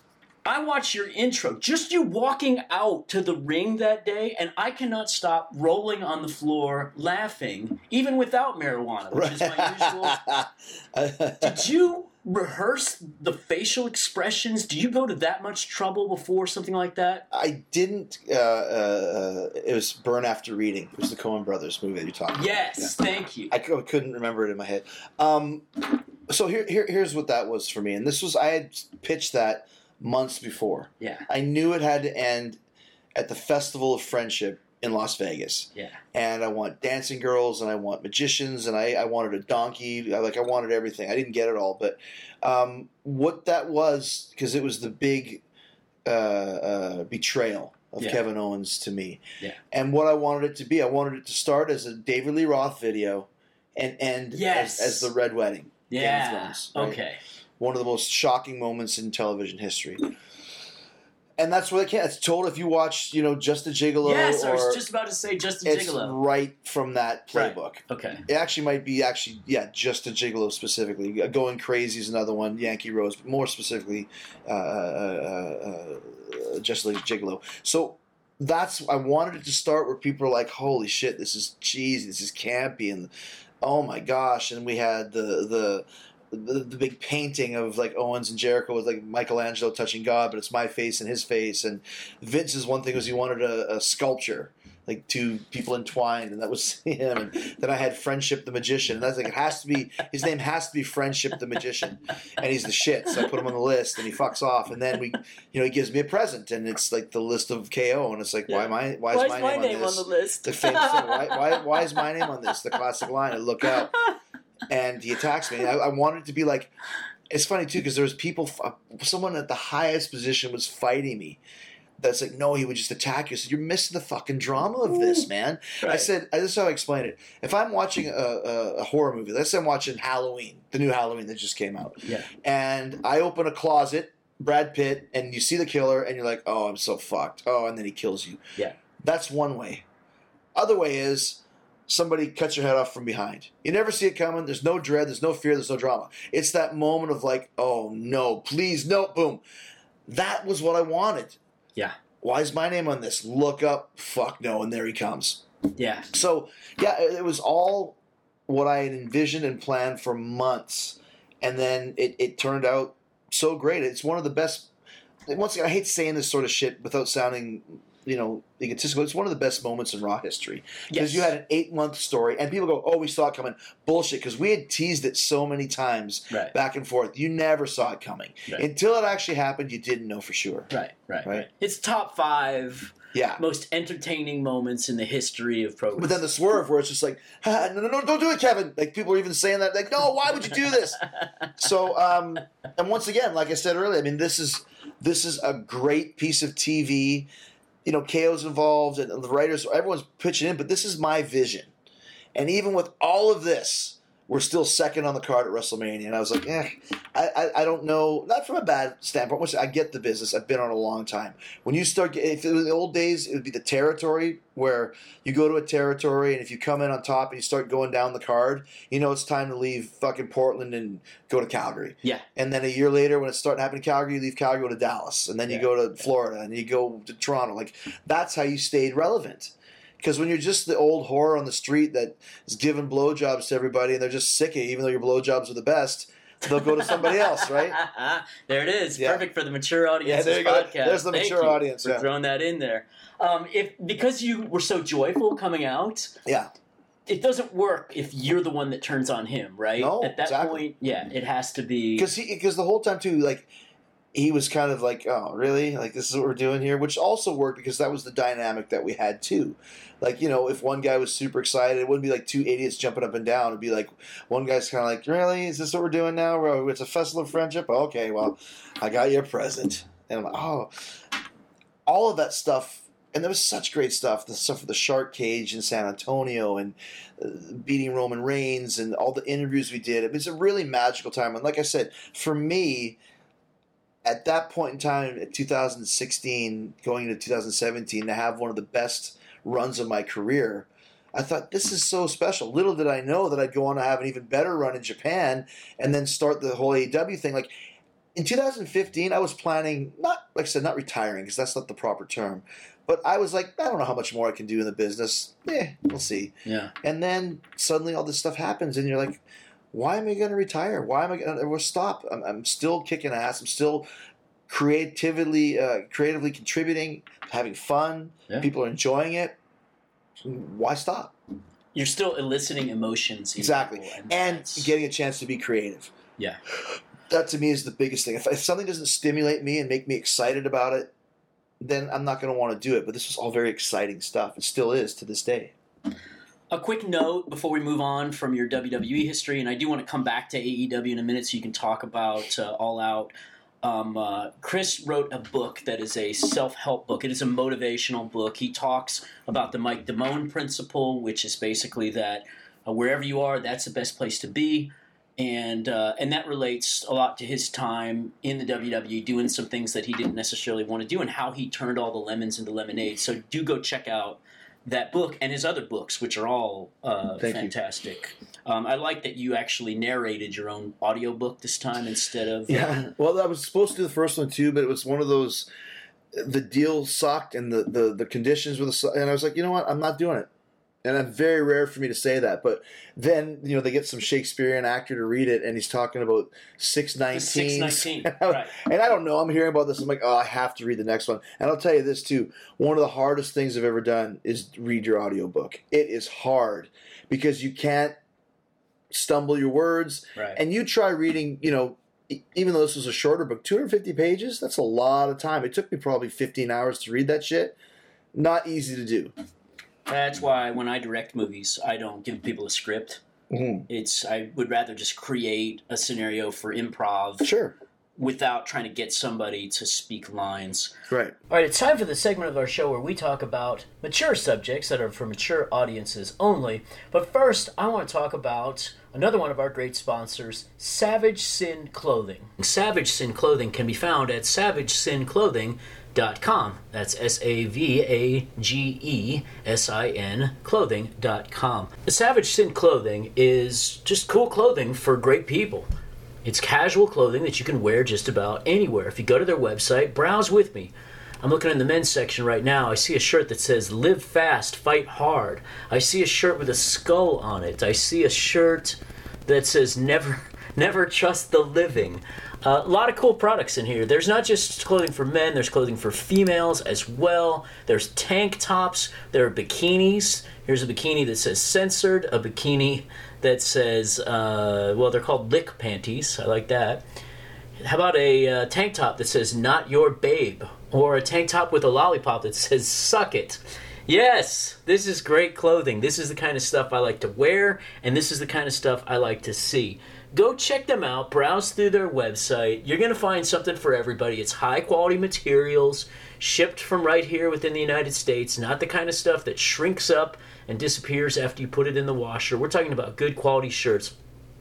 Speaker 1: I watched your intro, just you walking out to the ring that day, and I cannot stop rolling on the floor laughing, even without marijuana, which is my usual. Did you rehearse the facial expressions? Do you go to that much trouble before something like that?
Speaker 2: I didn't. Uh, uh, it was Burn After Reading. It was the Coen Brothers movie that you talked about.
Speaker 1: Yes,
Speaker 2: Yeah.
Speaker 1: thank you.
Speaker 2: I cou- couldn't remember it in my head. Um, so here, here, here's what that was for me, and this was I had pitched that months before.
Speaker 1: Yeah,
Speaker 2: I knew it had to end at the Festival of Friendship in Las Vegas.
Speaker 1: yeah.
Speaker 2: And I want dancing girls, and I want magicians, and I, I wanted a donkey. I, like I wanted everything. I didn't get it all, but um, what that was, because it was the big uh, uh, betrayal of
Speaker 1: Yeah.
Speaker 2: Kevin Owens to me.
Speaker 1: Yeah.
Speaker 2: And what I wanted it to be, I wanted it to start as a David Lee Roth video and end
Speaker 1: Yes.
Speaker 2: as, as the Red Wedding. Game of
Speaker 1: Yeah,
Speaker 2: Thrones, right?
Speaker 1: okay.
Speaker 2: One of the most shocking moments in television history. And that's what I can. It's told if you watch, you know, Just a Gigolo.
Speaker 1: Yes, I
Speaker 2: or
Speaker 1: was just about to say Just a
Speaker 2: it's
Speaker 1: Gigolo.
Speaker 2: right from that
Speaker 1: Right.
Speaker 2: playbook.
Speaker 1: Okay.
Speaker 2: It actually might be actually, yeah, Just a Gigolo specifically. Going Crazy is another one, Yankee Rose, but more specifically, uh, uh, uh, Just a Gigolo. So that's, I wanted it to start where people are like, holy shit, this is cheesy, this is campy, and oh my gosh. And we had the, the, The, the big painting of like Owens and Jericho with like Michelangelo touching God, but it's my face and his face. And Vince's one thing was he wanted a, a sculpture, like two people entwined, and that was him. And then I had Friendship the Magician, and I was like, it has to be his name has to be Friendship the Magician, and he's the shit. So I put him on the list, and he fucks off, and then we, you know, he gives me a present, and it's like the list of K O, and it's like, yeah. why am I? Why is
Speaker 1: why
Speaker 2: my,
Speaker 1: is my
Speaker 2: name,
Speaker 1: name
Speaker 2: on, this?
Speaker 1: on the list?
Speaker 2: The famous thing. Why, why, why is my name on this? The classic line. I look up, and he attacks me. I, I wanted to be like. It's funny too because there was people. Someone at the highest position was fighting me. That's like, no, he would just attack you. I said, you're missing the fucking drama of this, man. Right. I said, this is how I explain it. If I'm watching a, a, a horror movie, let's say I'm watching Halloween, the new Halloween that just came out,
Speaker 1: yeah.
Speaker 2: and I open a closet, Brad Pitt, and you see the killer, and you're like, oh, I'm so fucked. Oh, and then he kills you.
Speaker 1: Yeah,
Speaker 2: that's one way. Other way is. Somebody cuts your head off from behind. You never see it coming. There's no dread. There's no fear. There's no drama. It's that moment of like, oh, no, please, no, boom. That was what I wanted.
Speaker 1: Yeah.
Speaker 2: Why is my name on this? Look up. Fuck no. And there he comes.
Speaker 1: Yeah.
Speaker 2: So, yeah, it, it was all what I had envisioned and planned for months. And then it, it turned out so great. It's one of the best. Once again, I hate saying this sort of shit without sounding... you know, egotistical. It's one of the best moments in Raw history. Because yes. you had an eight-month story, and people go, oh, we saw it coming. Bullshit, because we had teased it so many times
Speaker 1: right.
Speaker 2: back and forth. You never saw it coming. Right. Until it actually happened, you didn't know for sure.
Speaker 1: Right, right,
Speaker 2: right.
Speaker 1: right. It's top five
Speaker 2: yeah.
Speaker 1: most entertaining moments in the history of programs.
Speaker 2: But then the swerve where it's just like, ah, no, no, no, don't do it, Kevin. Like, people are even saying that. Like, no, why would you do this? so, um, and once again, like I said earlier, I mean, this is this is a great piece of T V. You know, K O's involved and the writers, everyone's pitching in, but this is my vision. And even with all of this, we're still second on the card at WrestleMania. And I was like, eh, I, I, I don't know. Not from a bad standpoint. Which I get the business. I've been on a long time. When you start, if it was the old days, it would be the territory where you go to a territory and if you come in on top and you start going down the card, you know it's time to leave fucking Portland and go to Calgary.
Speaker 1: Yeah. And
Speaker 2: then a year later when it's starting to happen in Calgary, you leave Calgary, go to Dallas. And then you yeah. go to Florida and you go to Toronto. Like, that's how you stayed relevant. Because when you're just the old whore on the street that is giving blowjobs to everybody and they're just sick of you, even though your blowjobs are the best, they'll go to somebody else, right?
Speaker 1: There it is.
Speaker 2: Yeah.
Speaker 1: Perfect for the mature audience.
Speaker 2: Yeah, there you
Speaker 1: podcast.
Speaker 2: Go. There's the
Speaker 1: Thank
Speaker 2: mature
Speaker 1: you
Speaker 2: audience.
Speaker 1: for
Speaker 2: yeah.
Speaker 1: throwing that in there. Um, if because you were so joyful coming out,
Speaker 2: yeah,
Speaker 1: it doesn't work if you're the one that turns on him, right?
Speaker 2: No,
Speaker 1: At that
Speaker 2: exactly.
Speaker 1: point, yeah, it has to be
Speaker 2: because he because the whole time too, like. He was kind of like, oh, really? Like, this is what we're doing here? Which also worked because that was the dynamic that we had, too. Like, you know, if one guy was super excited, it wouldn't be like two idiots jumping up and down. It'd be like, one guy's kind of like, really? Is this what we're doing now? Well, it's a festival of friendship? Okay, well, I got you a present. And I'm like, oh. All of that stuff, and there was such great stuff. The stuff with the Shark Cage in San Antonio and uh, beating Roman Reigns and all the interviews we did. It was a really magical time. And like I said, for me... at that point in time, in two thousand sixteen, going into two thousand seventeen, to have one of the best runs of my career, I thought, this is so special. Little did I know that I'd go on to have an even better run in Japan and then start the whole A E W thing. Like, in two thousand fifteen, I was planning, not, like I said, not retiring, because that's not the proper term, but I was like, I don't know how much more I can do in the business. Eh, we'll see.
Speaker 1: Yeah.
Speaker 2: And then suddenly all this stuff happens, and you're like, why am I going to retire? Why am I going to well, stop? I'm, I'm still kicking ass. I'm still creatively, uh, creatively contributing, having fun.
Speaker 1: Yeah.
Speaker 2: People are enjoying it. Why stop?
Speaker 1: You're still eliciting emotions.
Speaker 2: Exactly.
Speaker 1: And,
Speaker 2: and getting a chance to be creative.
Speaker 1: Yeah.
Speaker 2: That to me is the biggest thing. If, if something doesn't stimulate me and make me excited about it, then I'm not going to want to do it. But this was all very exciting stuff. It still is to this day.
Speaker 1: A quick note before we move on from your W W E history, and I do want to come back to A E W in a minute so you can talk about uh, All Out. Um, uh, Chris wrote a book that is a self-help book. It is a motivational book. He talks about the Mike Damone principle, which is basically that uh, wherever you are, that's the best place to be. And uh, and that relates a lot to his time in the W W E, doing some things that he didn't necessarily want to do, and how he turned all the lemons into lemonade. So do go check out that book and his other books, which are all uh, fantastic. Um, I like that you actually narrated your own audiobook this time instead of... Uh,
Speaker 2: yeah, well, I was supposed to do the first one too, but it was one of those... The deal sucked and the, the, the conditions were the... And I was like, you know what? I'm not doing it. And it's very rare for me to say that. But then, you know, they get some Shakespearean actor to read it, and he's talking about six nineteen.
Speaker 1: six nineteen,
Speaker 2: and, I,
Speaker 1: right.
Speaker 2: and I don't know. I'm hearing about this. I'm like, oh, I have to read the next one. And I'll tell you this, too. One of the hardest things I've ever done is read your audiobook. It is hard because you can't stumble your words.
Speaker 1: Right.
Speaker 2: And you try reading, you know, even though this was a shorter book, two hundred fifty pages, that's a lot of time. It took me probably fifteen hours to read that shit. Not easy to do.
Speaker 1: That's why when I direct movies, I don't give people a script.
Speaker 2: Mm-hmm.
Speaker 1: It's I would rather just create a scenario for improv.
Speaker 2: Sure.
Speaker 1: Without trying to get somebody to speak lines.
Speaker 2: Right.
Speaker 1: All right, it's time for the segment of our show where we talk about mature subjects that are for mature audiences only. But first, I want to talk about another one of our great sponsors, Savage Sin Clothing. Savage Sin Clothing can be found at savage sin clothing dot com. That's S A V A G E S I N clothing dot com. Savage Sin Clothing is just cool clothing for great people. It's casual clothing that you can wear just about anywhere. If you go to their website, browse with me. I'm looking in the men's section right now. I see a shirt that says, live fast, fight hard. I see a shirt with a skull on it. I see a shirt that says, never never trust the living. Uh, a lot of cool products in here. There's not just clothing for men, there's clothing for females as well. There's tank tops, there are bikinis. Here's a bikini that says censored, a bikini that says, uh, well, they're called lick panties. I like that. How about a uh, tank top that says not your babe? Or a tank top with a lollipop that says suck it. Yes, this is great clothing. This is the kind of stuff I like to wear, and this is the kind of stuff I like to see. Go check them out. Browse through their website. You're going to find something for everybody. It's high-quality materials, shipped from right here within the United States, not the kind of stuff that shrinks up and disappears after you put it in the washer. We're talking about good quality shirts.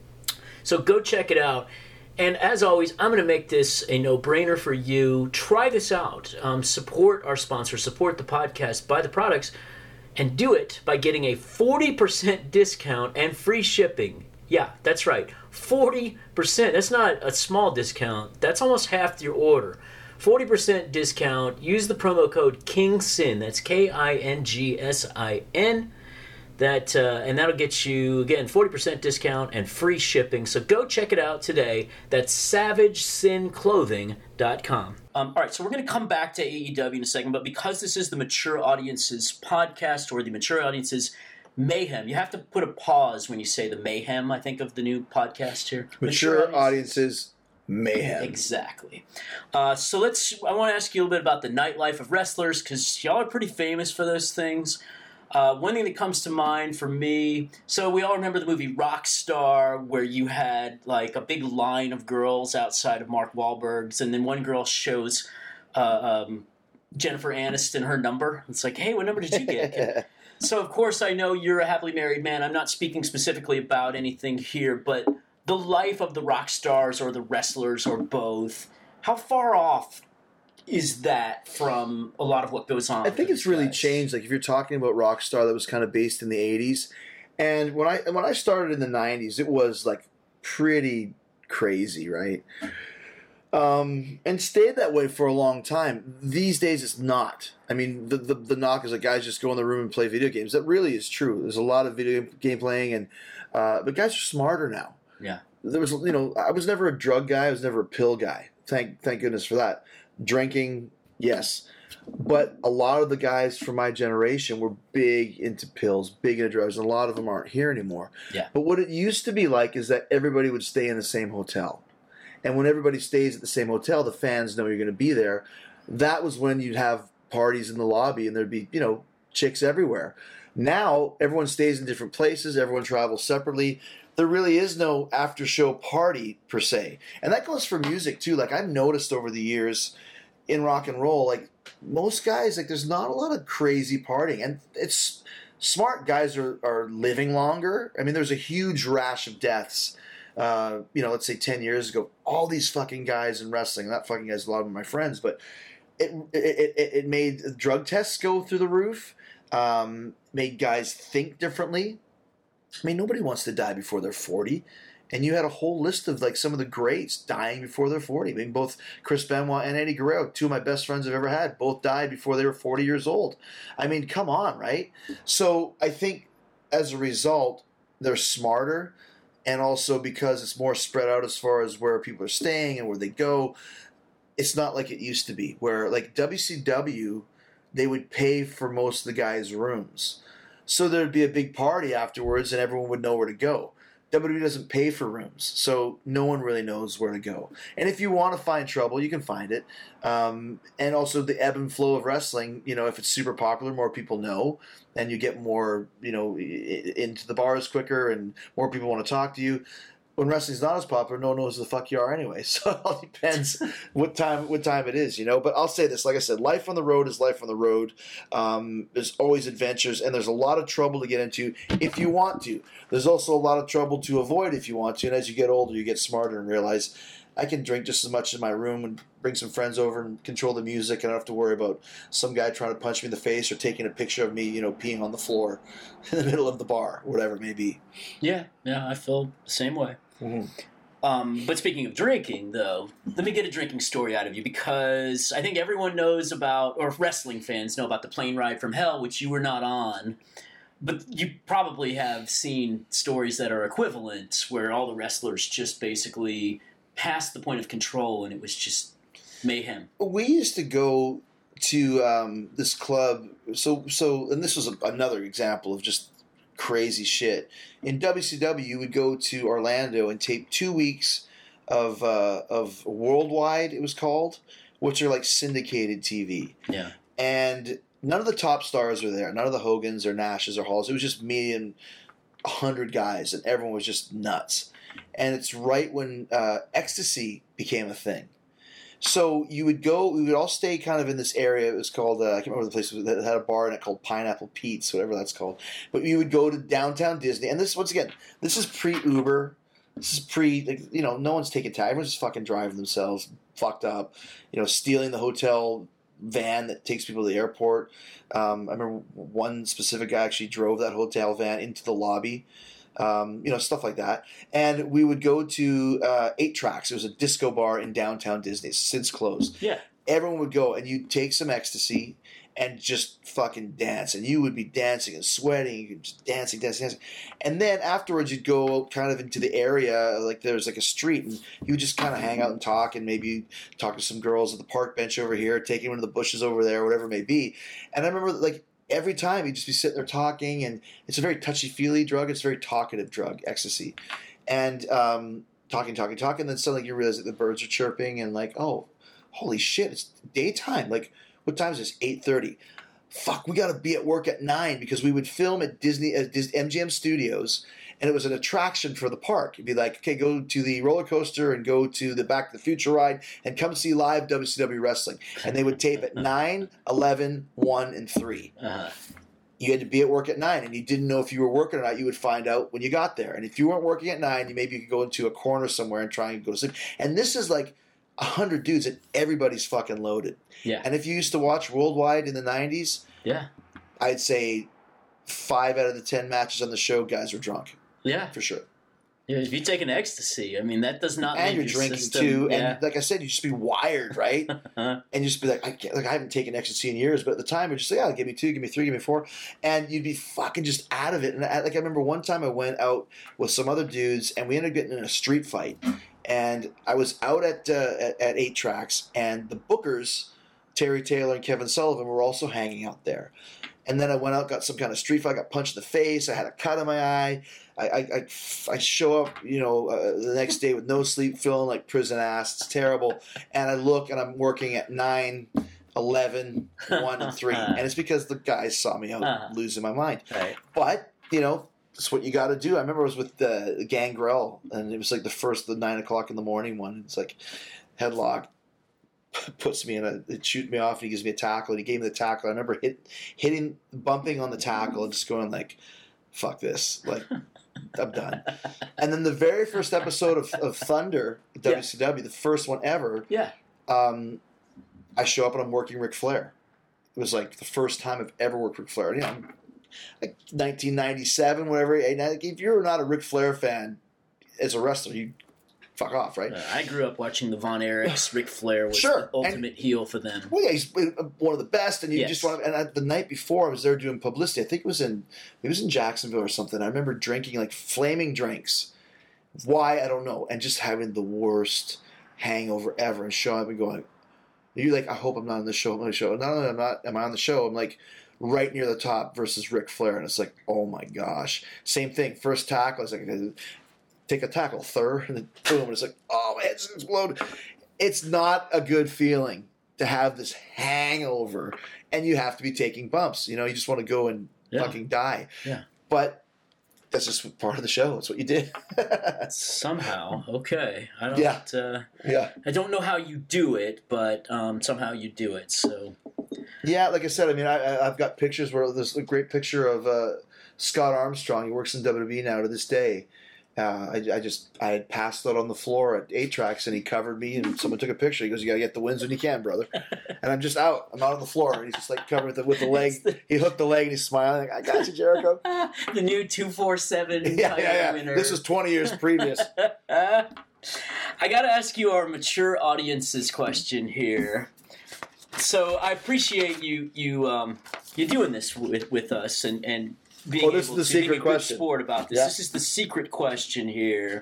Speaker 1: So go check it out. And as always, I'm going to make this a no-brainer for you. Try this out. Um, support our sponsor. Support the podcast. Buy the products. And do it by getting a forty percent discount and free shipping. Yeah, that's right. forty percent. That's not a small discount. That's almost half your order. forty percent discount. Use the promo code KINGSIN. That's K I N G S I N. That uh, and that'll get you, again, forty percent discount and free shipping. So go check it out today. That's savage sin clothing dot com. Um, all right, so we're going to come back to A E W in a second, but because this is the Mature Audiences podcast or the Mature Audiences Mayhem, you have to put a pause when you say the mayhem, I think, of the new podcast here.
Speaker 2: Mature, Mature Audiences Mayhem.
Speaker 1: Exactly. Uh, so let's. I want to ask you a little bit about the nightlife of wrestlers, because y'all are pretty famous for those things. Uh, one thing that comes to mind for me, so we all remember the movie Rockstar, where you had like a big line of girls outside of Mark Wahlberg's, and then one girl shows uh, um, Jennifer Aniston her number. It's like, hey, what number did you get? So, of course, I know you're a happily married man. I'm not speaking specifically about anything here, but the life of the rock stars or the wrestlers or both, how far off is that from a lot of what goes on?
Speaker 2: I think it's really guys? changed. Like if you're talking about Rockstar, that was kind of based in the eighties, and when I when I started in the nineties, it was like pretty crazy, right? Um, and stayed that way for a long time. These days, it's not. I mean, the, the the knock is like guys just go in the room and play video games. That really is true. There's a lot of video game playing, and uh, but guys are smarter now.
Speaker 1: Yeah.
Speaker 2: There was, you know, I was never a drug guy. I was never a pill guy. Thank thank goodness for that. Drinking, yes. But a lot of the guys from my generation were big into pills, big into drugs, and a lot of them aren't here anymore.
Speaker 1: Yeah.
Speaker 2: But what it used to be like is that everybody would stay in the same hotel. And when everybody stays at the same hotel, the fans know you're going to be there. That was when you'd have parties in the lobby and there'd be, you know, chicks everywhere. Now, everyone stays in different places. Everyone travels separately. There really is no after-show party, per se. And that goes for music, too. Like, I've noticed over the years in rock and roll, like, most guys, like, there's not a lot of crazy partying. And it's smart guys are, are living longer. I mean, there's a huge rash of deaths. Uh, you know, let's say ten years ago, all these fucking guys in wrestling, not fucking guys, a lot of my friends, but it it, it, it made drug tests go through the roof, um, made guys think differently. I mean, nobody wants to die before they're forty. And you had a whole list of, like, some of the greats dying before they're forty. I mean, both Chris Benoit and Eddie Guerrero, two of my best friends I've ever had, both died before they were forty years old. I mean, come on, right? So I think as a result, they're smarter, and also because it's more spread out as far as where people are staying and where they go, it's not like it used to be, where like W C W, they would pay for most of the guys' rooms. So there'd be a big party afterwards and everyone would know where to go. W W E doesn't pay for rooms, so no one really knows where to go. And if you want to find trouble, you can find it. Um, and also the ebb and flow of wrestling, you know, if it's super popular, more people know, and you get more, you know, into the bars quicker and more people want to talk to you. When wrestling's not as popular, no one knows who the fuck you are anyway. So it all depends what time what time it is, you know. But I'll say this, like I said, life on the road is life on the road. Um, there's always adventures, and there's a lot of trouble to get into if you want to. There's also a lot of trouble to avoid if you want to. And as you get older, you get smarter and realize I can drink just as much in my room and bring some friends over and control the music. And I don't have to worry about some guy trying to punch me in the face or taking a picture of me, you know, peeing on the floor in the middle of the bar, whatever it may be.
Speaker 1: Yeah, yeah, I feel the same way. Mm-hmm. Um, but speaking of drinking, though, let me get a drinking story out of you, because I think everyone knows about, or wrestling fans know about the plane ride from hell, which you were not on. But you probably have seen stories that are equivalent, where all the wrestlers just basically passed the point of control and it was just mayhem.
Speaker 2: We used to go to um, this club, so, so, and this was a, another example of just crazy shit. In W C W, you would go to Orlando and tape two weeks of uh, of Worldwide, it was called, which are like syndicated T V.
Speaker 1: Yeah.
Speaker 2: And none of the top stars were there. None of the Hogans or Nashes or Halls. It was just me and a hundred guys, and everyone was just nuts. And it's right when uh, ecstasy became a thing. So you would go, we would all stay kind of in this area. It was called, uh, I can't remember the place that had a bar in it called Pineapple Pete's, whatever that's called. But you would go to downtown Disney. And this, once again, this is pre-Uber. This is pre, like, you know, no one's taking taxi. Everyone's just fucking driving themselves, fucked up, you know, stealing the hotel van that takes people to the airport. Um, I remember one specific guy actually drove that hotel van into the lobby. Um, you know, stuff like that. And we would go to uh, Eight Tracks. It was a disco bar in downtown Disney. It's since closed.
Speaker 1: Yeah.
Speaker 2: Everyone would go, and you'd take some ecstasy and just fucking dance. And you would be dancing and sweating, you just dancing, dancing, dancing. And then afterwards, you'd go kind of into the area, like there's like a street, and you would just kind of hang out and talk, and maybe talk to some girls at the park bench over here, take them into the bushes over there, whatever it may be. And I remember, like, every time you'd just be sitting there talking, and it's a very touchy-feely drug. It's a very talkative drug, ecstasy. And um, talking, talking, talking, and then suddenly you realize that the birds are chirping, and like, oh, holy shit, it's daytime. Like, what time is this? eight thirty. Fuck, we got to be at work at nine, because we would film at Disney, at Disney, M G M Studios, and it was an attraction for the park. It'd be like, okay, go to the roller coaster and go to the Back to the Future ride and come see live W C W wrestling. And they would tape at nine, eleven, one, and three. Uh-huh. You had to be at work at nine, and you didn't know if you were working or not. You would find out when you got there. And if you weren't working at nine, you maybe you could go into a corner somewhere and try and go to sleep. And this is like a hundred dudes, and everybody's fucking loaded.
Speaker 1: Yeah.
Speaker 2: And if you used to watch Worldwide in the nineties,
Speaker 1: yeah,
Speaker 2: I'd say five out of the ten matches on the show, guys were drunk.
Speaker 1: Yeah,
Speaker 2: for sure.
Speaker 1: Yeah, if you take an ecstasy, I mean, that does not.
Speaker 2: And
Speaker 1: you're
Speaker 2: your drinking
Speaker 1: system,
Speaker 2: too,
Speaker 1: yeah.
Speaker 2: and like I said, you just be wired, right? And you just be like, I can't, like I haven't taken ecstasy in years, but at the time, you're just like, yeah, give me two, give me three, give me four, and you'd be fucking just out of it. And I, like I remember one time I went out with some other dudes, and we ended up getting in a street fight. And I was out at uh, at, at Eight Tracks, and the bookers, Terry Taylor and Kevin Sullivan, were also hanging out there. And then I went out, got some kind of street fight, got punched in the face. I had a cut in my eye. I, I, I, I show up, you know, uh, the next day with no sleep, feeling like prison ass. It's terrible. And I look, and I'm working at nine, eleven, one, and three. And it's because the guys saw me out uh-huh. losing my mind.
Speaker 1: Right.
Speaker 2: But, you know, that's what you got to do. I remember I was with uh, Gangrel, and it was like the first, the nine o'clock in the morning one. It's like headlock. Puts me in a, it shoots me off, and he gives me a tackle, and he gave me the tackle. I remember hit, hitting, bumping on the tackle, and just going like, fuck this. Like, I'm done. And then the very first episode of, of Thunder, W C W, yeah. the first one ever,
Speaker 1: yeah. um,
Speaker 2: I show up and I'm working Ric Flair. It was like the first time I've ever worked Ric Flair. You know, like nineteen ninety-seven, whatever. If you're not a Ric Flair fan as a wrestler, you fuck off, right?
Speaker 1: Uh, I grew up watching the Von Erichs. Ric Flair was
Speaker 2: sure.
Speaker 1: the ultimate and, heel for them.
Speaker 2: Well, yeah, he's one of the best, and you
Speaker 1: yes.
Speaker 2: just want. To, and I, the night before, I was there doing publicity. I think it was in it was in Jacksonville or something. I remember drinking like flaming drinks. Why I don't know, and just having the worst hangover ever, and showing up and going, "You're like, I hope I'm not on the show. I'm on the show. No, no, no, I'm not. Am I on the show? I'm like." Right near the top versus Ric Flair, and it's like, oh my gosh. Same thing, first tackle, it's like, take a tackle, third, and then boom, and it's like, oh, my head's exploded. It's not a good feeling to have this hangover, and you have to be taking bumps. You know, you just want to go and yeah. fucking die.
Speaker 1: Yeah.
Speaker 2: But that's just part of the show. That's what you did.
Speaker 1: Somehow, okay. I don't.
Speaker 2: Yeah.
Speaker 1: Uh,
Speaker 2: yeah.
Speaker 1: I don't know how you do it, but um, somehow you do it. So.
Speaker 2: Yeah, like I said, I mean, I, I've got pictures where there's a great picture of uh, Scott Armstrong. He works in W W E now to this day. Uh, I, I just I had passed out on the floor at eight tracks, and he covered me, and someone took a picture. He goes, "You got to get the wins when you can, brother." And I'm just out. I'm out on the floor, and he's just like covered with the, with the leg. The, he hooked the leg, and he's smiling. Like, I got you, Jericho.
Speaker 1: The new two four seven
Speaker 2: yeah, yeah, yeah.
Speaker 1: winner.
Speaker 2: This was twenty years previous.
Speaker 1: I got to ask you our mature audience's question here. So I appreciate you you um, you doing this with, with us and, and being
Speaker 2: oh, this
Speaker 1: able
Speaker 2: is the
Speaker 1: to
Speaker 2: secret
Speaker 1: being a
Speaker 2: question.
Speaker 1: good sport about this.
Speaker 2: Yeah.
Speaker 1: This is the secret question here.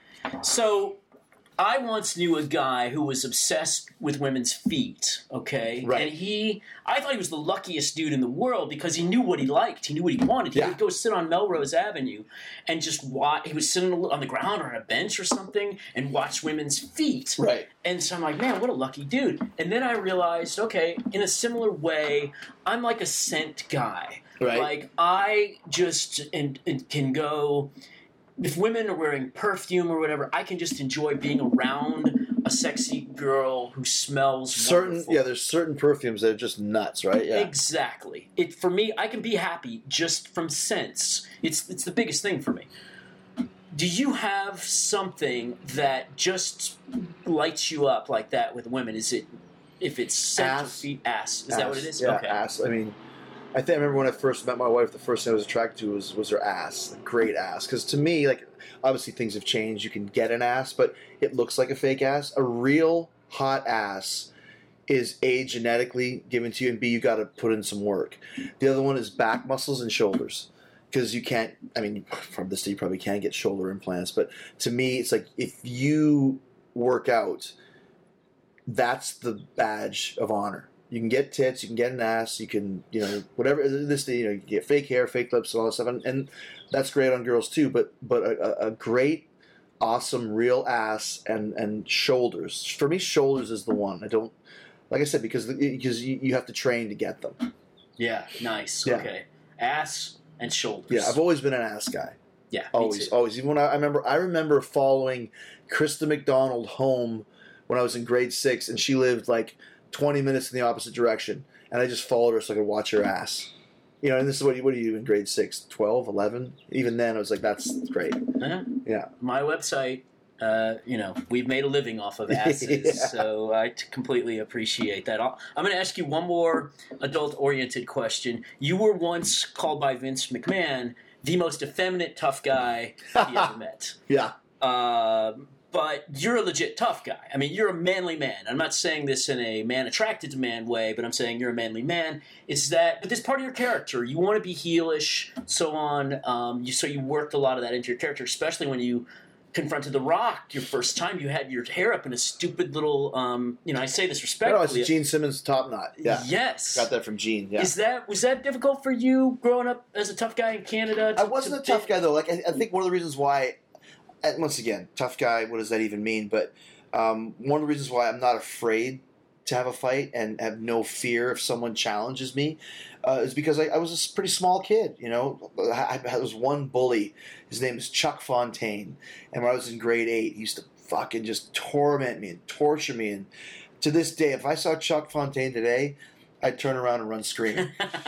Speaker 1: So I once knew a guy who was obsessed with women's feet, okay?
Speaker 2: Right.
Speaker 1: And he, I thought he was the luckiest dude in the world because he knew what he liked. He knew what he wanted. He
Speaker 2: yeah.
Speaker 1: would go sit on Melrose Avenue and just watch. He was sitting on the ground or on a bench or something and watch women's feet.
Speaker 2: Right.
Speaker 1: And so I'm like, man, what a lucky dude. And then I realized, okay, in a similar way, I'm like a scent guy.
Speaker 2: Right.
Speaker 1: Like, I just and, and can go... If women are wearing perfume or whatever, I can just enjoy being around a sexy girl who smells
Speaker 2: certain.
Speaker 1: wonderful.
Speaker 2: Yeah, there's certain perfumes that are just nuts, right? Yeah,
Speaker 1: exactly. It for me, I can be happy just from scents. It's it's the biggest thing for me. Do you have something that just lights you up like that with women? Is it if it's scent
Speaker 2: ass.
Speaker 1: or feet? Ass. Is
Speaker 2: ass.
Speaker 1: that what it is?
Speaker 2: Yeah,
Speaker 1: okay.
Speaker 2: ass. I mean. I think I remember when I first met my wife, the first thing I was attracted to was, was her ass, great ass. Because to me, like, obviously things have changed. You can get an ass, but it looks like a fake ass. A real hot ass is A, genetically given to you, and B, you got to put in some work. The other one is back muscles and shoulders. Because you can't, I mean, from this day you probably can get shoulder implants, but to me, it's like if you work out, that's the badge of honor. You can get tits, you can get an ass, you can, you know, whatever. This, you know, you can get fake hair, fake lips, and all that stuff, and, and that's great on girls too. But but a, a great, awesome, real ass and and shoulders. For me, shoulders is the one. I don't, like I said, because because you, you have to train to get them.
Speaker 1: Yeah, nice.
Speaker 2: Yeah.
Speaker 1: Okay, ass and shoulders.
Speaker 2: Yeah, I've always been an ass guy.
Speaker 1: Yeah,
Speaker 2: always, always. Even when I, I remember, I remember following Krista McDonald home when I was in grade six, and she lived like twenty minutes in the opposite direction, and I just followed her so I could watch her ass. You know, and this is what you, what do you do in grade six, twelve, eleven? Even then, I was like, that's great.
Speaker 1: Uh-huh.
Speaker 2: Yeah.
Speaker 1: My website, uh, you know, we've made a living off of asses,
Speaker 2: yeah.
Speaker 1: so I t- completely appreciate that. I'll, I'm going to ask you one more adult-oriented question. You were once called by Vince McMahon the most effeminate tough guy he ever met.
Speaker 2: Yeah.
Speaker 1: Uh, But you're a legit tough guy. I mean, you're a manly man. I'm not saying this in a man attracted to man way, but I'm saying you're a manly man. It's that, but this part of your character. You want to be heelish, so on. Um, you, so you worked a lot of that into your character, especially when you confronted The Rock your first time. You had your hair up in a stupid little, um, you know, I say this respectfully.
Speaker 2: No, it's a Gene Simmons top knot. Yeah.
Speaker 1: Yes.
Speaker 2: Got that from Gene. Yeah.
Speaker 1: Is that was that difficult for you growing up as a tough guy in Canada? To,
Speaker 2: I wasn't a tough guy though. Like I, I think one of the reasons why. And once again, tough guy, what does that even mean? But um, one of the reasons why I'm not afraid to have a fight and have no fear if someone challenges me uh, is because I, I was a pretty small kid, you know. I, I was one bully. His name is Chuck Fontaine. And when I was in grade eight, he used to fucking just torment me and torture me. And to this day, if I saw Chuck Fontaine today, I'd turn around and run screaming.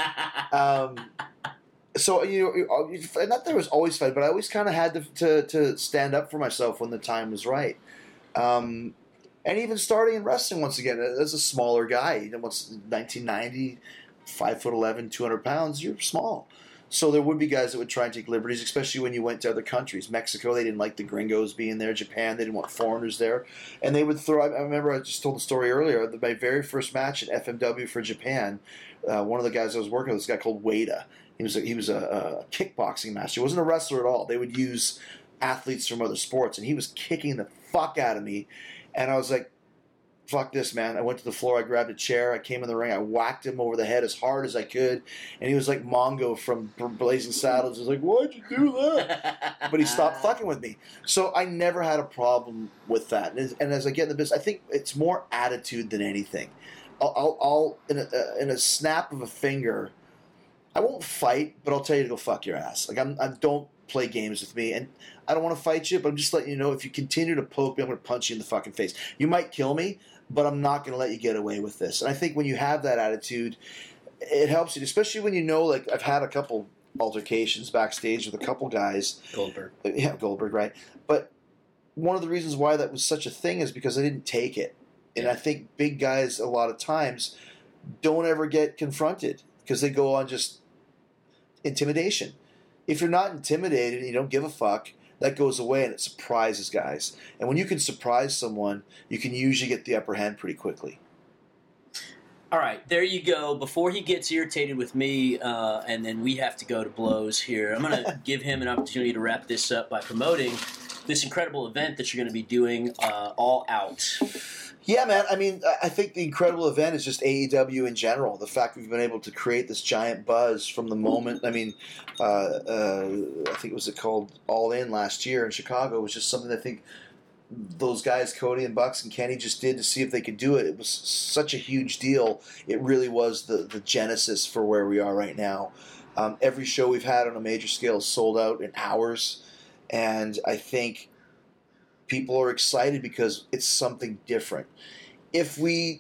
Speaker 2: um So, you know, not that I was always fighting, but I always kind of had to, to to stand up for myself when the time was right. Um, and even starting in wrestling, once again, as a smaller guy, you know, once nineteen ninety, five foot eleven, two hundred pounds, you're small. So there would be guys that would try and take liberties, especially when you went to other countries. Mexico, they didn't like the gringos being there. Japan, they didn't want foreigners there. And they would throw, I remember I just told the story earlier, my very first match at F M W for Japan, uh, one of the guys I was working with, this guy called Wada. He was a, he was a, a kickboxing master. He wasn't a wrestler at all. They would use athletes from other sports, and he was kicking the fuck out of me. And I was like, fuck this, man. I went to the floor, I grabbed a chair, I came in the ring, I whacked him over the head as hard as I could, and he was like Mongo from Blazing Saddles. He was like, why'd you do that? But he stopped fucking with me. So I never had a problem with that. And as, and as I get in the business, I think it's more attitude than anything. I'll, I'll, I'll in, a, uh, in a snap of a finger, I won't fight, but I'll tell you to go fuck your ass. Like, I'm, I don't play games with me, and I don't want to fight you, but I'm just letting you know, if you continue to poke me, I'm going to punch you in the fucking face. You might kill me, but I'm not going to let you get away with this. And I think when you have that attitude, it helps you, especially when you know, like, I've had a couple altercations backstage with a couple guys.
Speaker 1: Goldberg.
Speaker 2: Yeah, Goldberg, right. But one of the reasons why that was such a thing is because I didn't take it. And I think big guys, a lot of times, don't ever get confronted because they go on just intimidation. If you're not intimidated and you don't give a fuck, that goes away and it surprises guys. And when you can surprise someone, you can usually get the upper hand pretty quickly.
Speaker 1: All right, there you go. Before he gets irritated with me, uh, and then we have to go to blows here, I'm going to give him an opportunity to wrap this up by promoting this incredible event that you're going to be doing, uh, All Out.
Speaker 2: Yeah, man. I mean, I think the incredible event is just A E W in general. The fact we've been able to create this giant buzz from the moment. I mean, uh, uh, I think it was called All In last year in Chicago. It was just something I think those guys, Cody and Bucks and Kenny, just did to see if they could do it. It was such a huge deal. It really was the, the genesis for where we are right now. Um, every show we've had on a major scale is sold out in hours. And I think people are excited because it's something different. If we,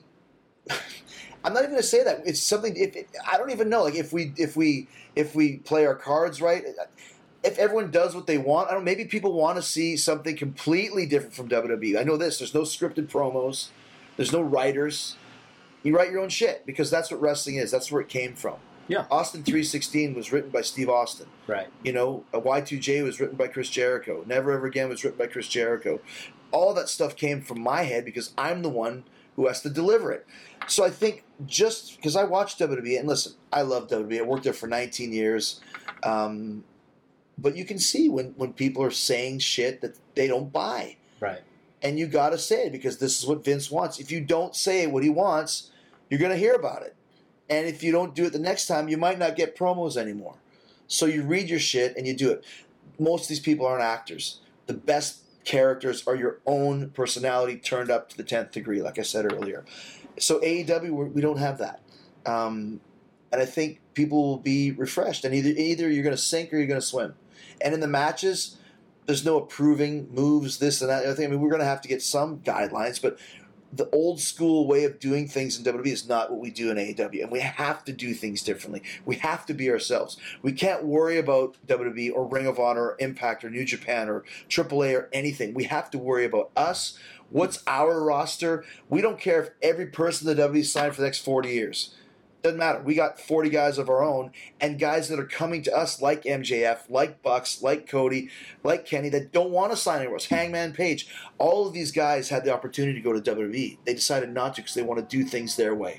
Speaker 2: I'm not even going to say that it's something. If it, I don't even know, like if we, if we, if we play our cards right, if everyone does what they want, I don't know. Maybe people want to see something completely different from W W E. I know this. There's no scripted promos. There's no writers. You write your own shit because that's what wrestling is. That's where it came from.
Speaker 1: Yeah.
Speaker 2: Austin three sixteen was written by Steve Austin.
Speaker 1: Right.
Speaker 2: You know, Y two J was written by Chris Jericho. Never Ever Again was written by Chris Jericho. All that stuff came from my head because I'm the one who has to deliver it. So I think just because I watched W W E, and listen, I love W W E. I worked there for nineteen years. Um, but you can see when, when people are saying shit that they don't buy.
Speaker 1: Right.
Speaker 2: And you got to say it because this is what Vince wants. If you don't say what he wants, you're going to hear about it. And if you don't do it the next time, you might not get promos anymore. So you read your shit and you do it. Most of these people aren't actors. The best characters are your own personality turned up to the tenth degree, like I said earlier. So A E W, we don't have that. Um, and I think people will be refreshed. And either, either you're going to sink or you're going to swim. And in the matches, there's no approving moves, this and that. Other thing. I mean, we're going to have to get some guidelines, but the old school way of doing things in W W E is not what we do in A E W, and we have to do things differently. We have to be ourselves. We can't worry about W W E or Ring of Honor or Impact or New Japan or triple A or anything. We have to worry about us. What's our roster? We don't care if every person in the W W E signed for the next forty years. Doesn't matter. We got forty guys of our own and guys that are coming to us like M J F, like Bucks, like Cody, like Kenny that don't want to sign anywhere else. Hangman Page. All of these guys had the opportunity to go to W W E. They decided not to because they want to do things their way.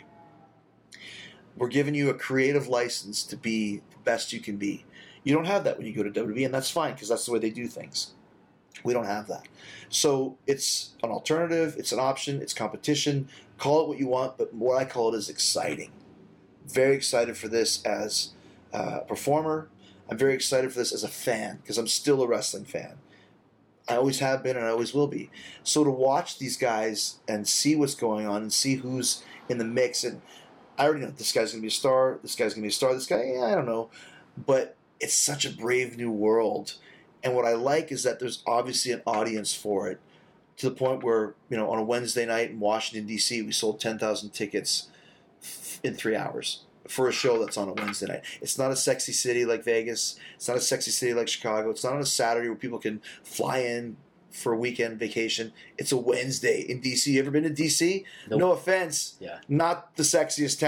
Speaker 2: We're giving you a creative license to be the best you can be. You don't have that when you go to W W E, and that's fine because that's the way they do things. We don't have that. So it's an alternative. It's an option. It's competition. Call it what you want, but what I call it is exciting. Very excited for this as a performer. I'm very excited for this as a fan because I'm still a wrestling fan. I always have been and I always will be. So to watch these guys and see what's going on and see who's in the mix, and I already know this guy's going to be a star, this guy's going to be a star, this guy, yeah, I don't know. But it's such a brave new world. And what I like is that there's obviously an audience for it to the point where, you know, on a Wednesday night in Washington, D C, we sold ten thousand tickets in three hours for a show that's on a Wednesday night. It's not a sexy city like Vegas. It's not a sexy city like Chicago. It's not on a Saturday where people can fly in for a weekend vacation. It's a Wednesday in D C. You ever been to D C?
Speaker 1: Nope.
Speaker 2: No offense.
Speaker 1: Yeah.
Speaker 2: Not the sexiest town.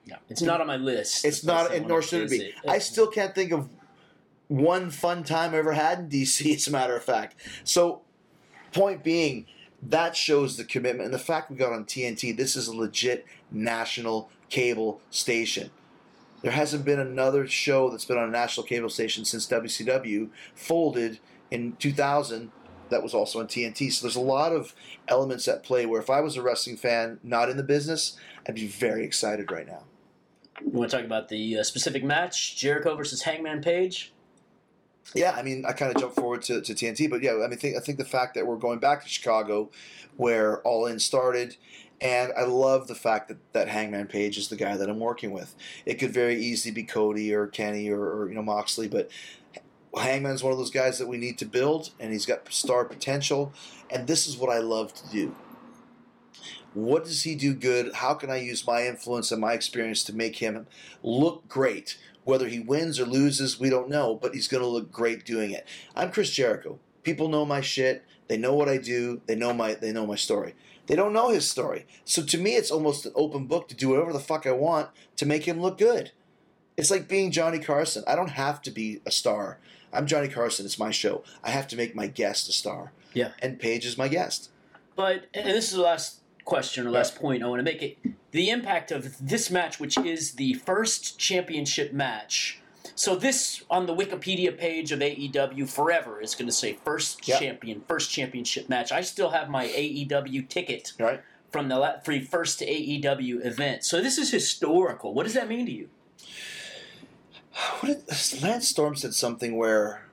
Speaker 1: No, it's not on my list.
Speaker 2: It's not, and nor should it be. I still can't think of one fun time I ever had in D C, as a matter of fact. So, point being, that shows the commitment. And the fact we got on T N T, this is a legit national cable station. There hasn't been another show that's been on a national cable station since W C W folded in two thousand that was also on T N T. So there's a lot of elements at play where if I was a wrestling fan not in the business, I'd be very excited right now.
Speaker 1: You want to talk about the uh, specific match, Jericho versus Hangman Page?
Speaker 2: Yeah, I mean, I kind of jumped forward to, to T N T, but yeah, I mean, think, I think the fact that we're going back to Chicago, where All In started, and I love the fact that, that Hangman Page is the guy that I'm working with. It could very easily be Cody or Kenny or, or you know Moxley, but Hangman's one of those guys that we need to build, and he's got star potential, and this is what I love to do. What does he do good? How can I use my influence and my experience to make him look great? Whether he wins or loses, we don't know, but he's going to look great doing it. I'm Chris Jericho. People know my shit. They know what I do. They know my they know my story. They don't know his story. So to me, it's almost an open book to do whatever the fuck I want to make him look good. It's like being Johnny Carson. I don't have to be a star. I'm Johnny Carson. It's my show. I have to make my guest a star.
Speaker 1: Yeah.
Speaker 2: And Paige is my guest.
Speaker 1: But, and this is the last question or last point I want to make it, the impact of this match, which is the first championship match. So this, on the Wikipedia page of A E W forever, is going to say first yep. champion, first championship match. I still have my A E W ticket
Speaker 2: right.
Speaker 1: from the for the first A E W event. So this is historical. What does that mean to you?
Speaker 2: What did, Lance Storm said something where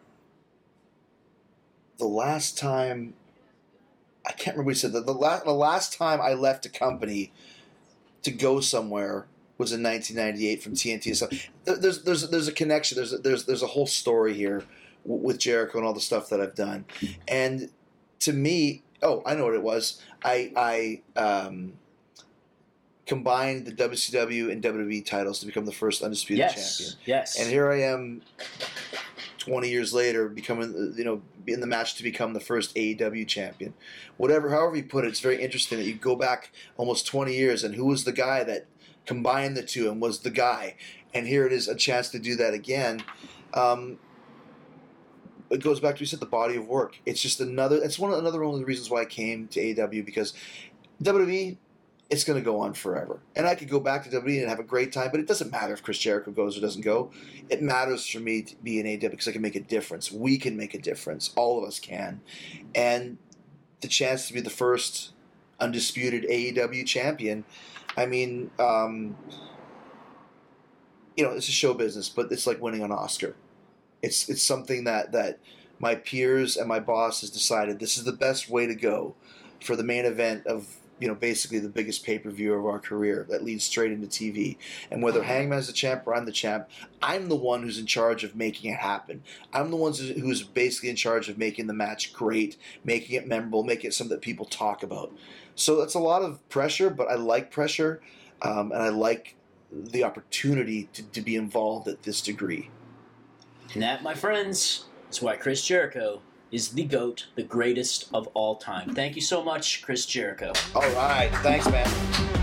Speaker 2: the last time, I can't remember what he said, the, the, last, the last time I left a company to go somewhere was in nineteen ninety-eight from T N T. So there's there's there's a connection. There's a, there's there's a whole story here w- with Jericho and all the stuff that I've done. And to me, oh, I know what it was. I I um, combined the W C W and W W E titles to become the first undisputed
Speaker 1: yes,
Speaker 2: champion.
Speaker 1: Yes.
Speaker 2: And here I am, twenty years later, becoming you know in the match to become the first A E W champion. Whatever, however you put it, it's very interesting that you go back almost twenty years and who was the guy that combined the two and was the guy, and here it is, a chance to do that again. Um, it goes back to, we said, the body of work. It's just another. It's one another one of the reasons why I came to A E W, because W W E, it's going to go on forever, and I could go back to W W E and have a great time. But it doesn't matter if Chris Jericho goes or doesn't go. It matters for me to be in A E W because I can make a difference. We can make a difference. All of us can, and the chance to be the first undisputed A E W champion. I mean, um, you know, it's a show business, but it's like winning an Oscar. It's it's something that, that my peers and my boss has decided this is the best way to go for the main event of, you know, basically the biggest pay-per-view of our career that leads straight into T V. And whether Hangman's the champ or I'm the champ, I'm the one who's in charge of making it happen. I'm the one who's basically in charge of making the match great, making it memorable, making it something that people talk about. So that's a lot of pressure, but I like pressure, um, and I like the opportunity to, to be involved at this degree.
Speaker 1: And that, my friends, is why Chris Jericho is the GOAT, the greatest of all time. Thank you so much, Chris Jericho.
Speaker 2: All right. Thanks, man.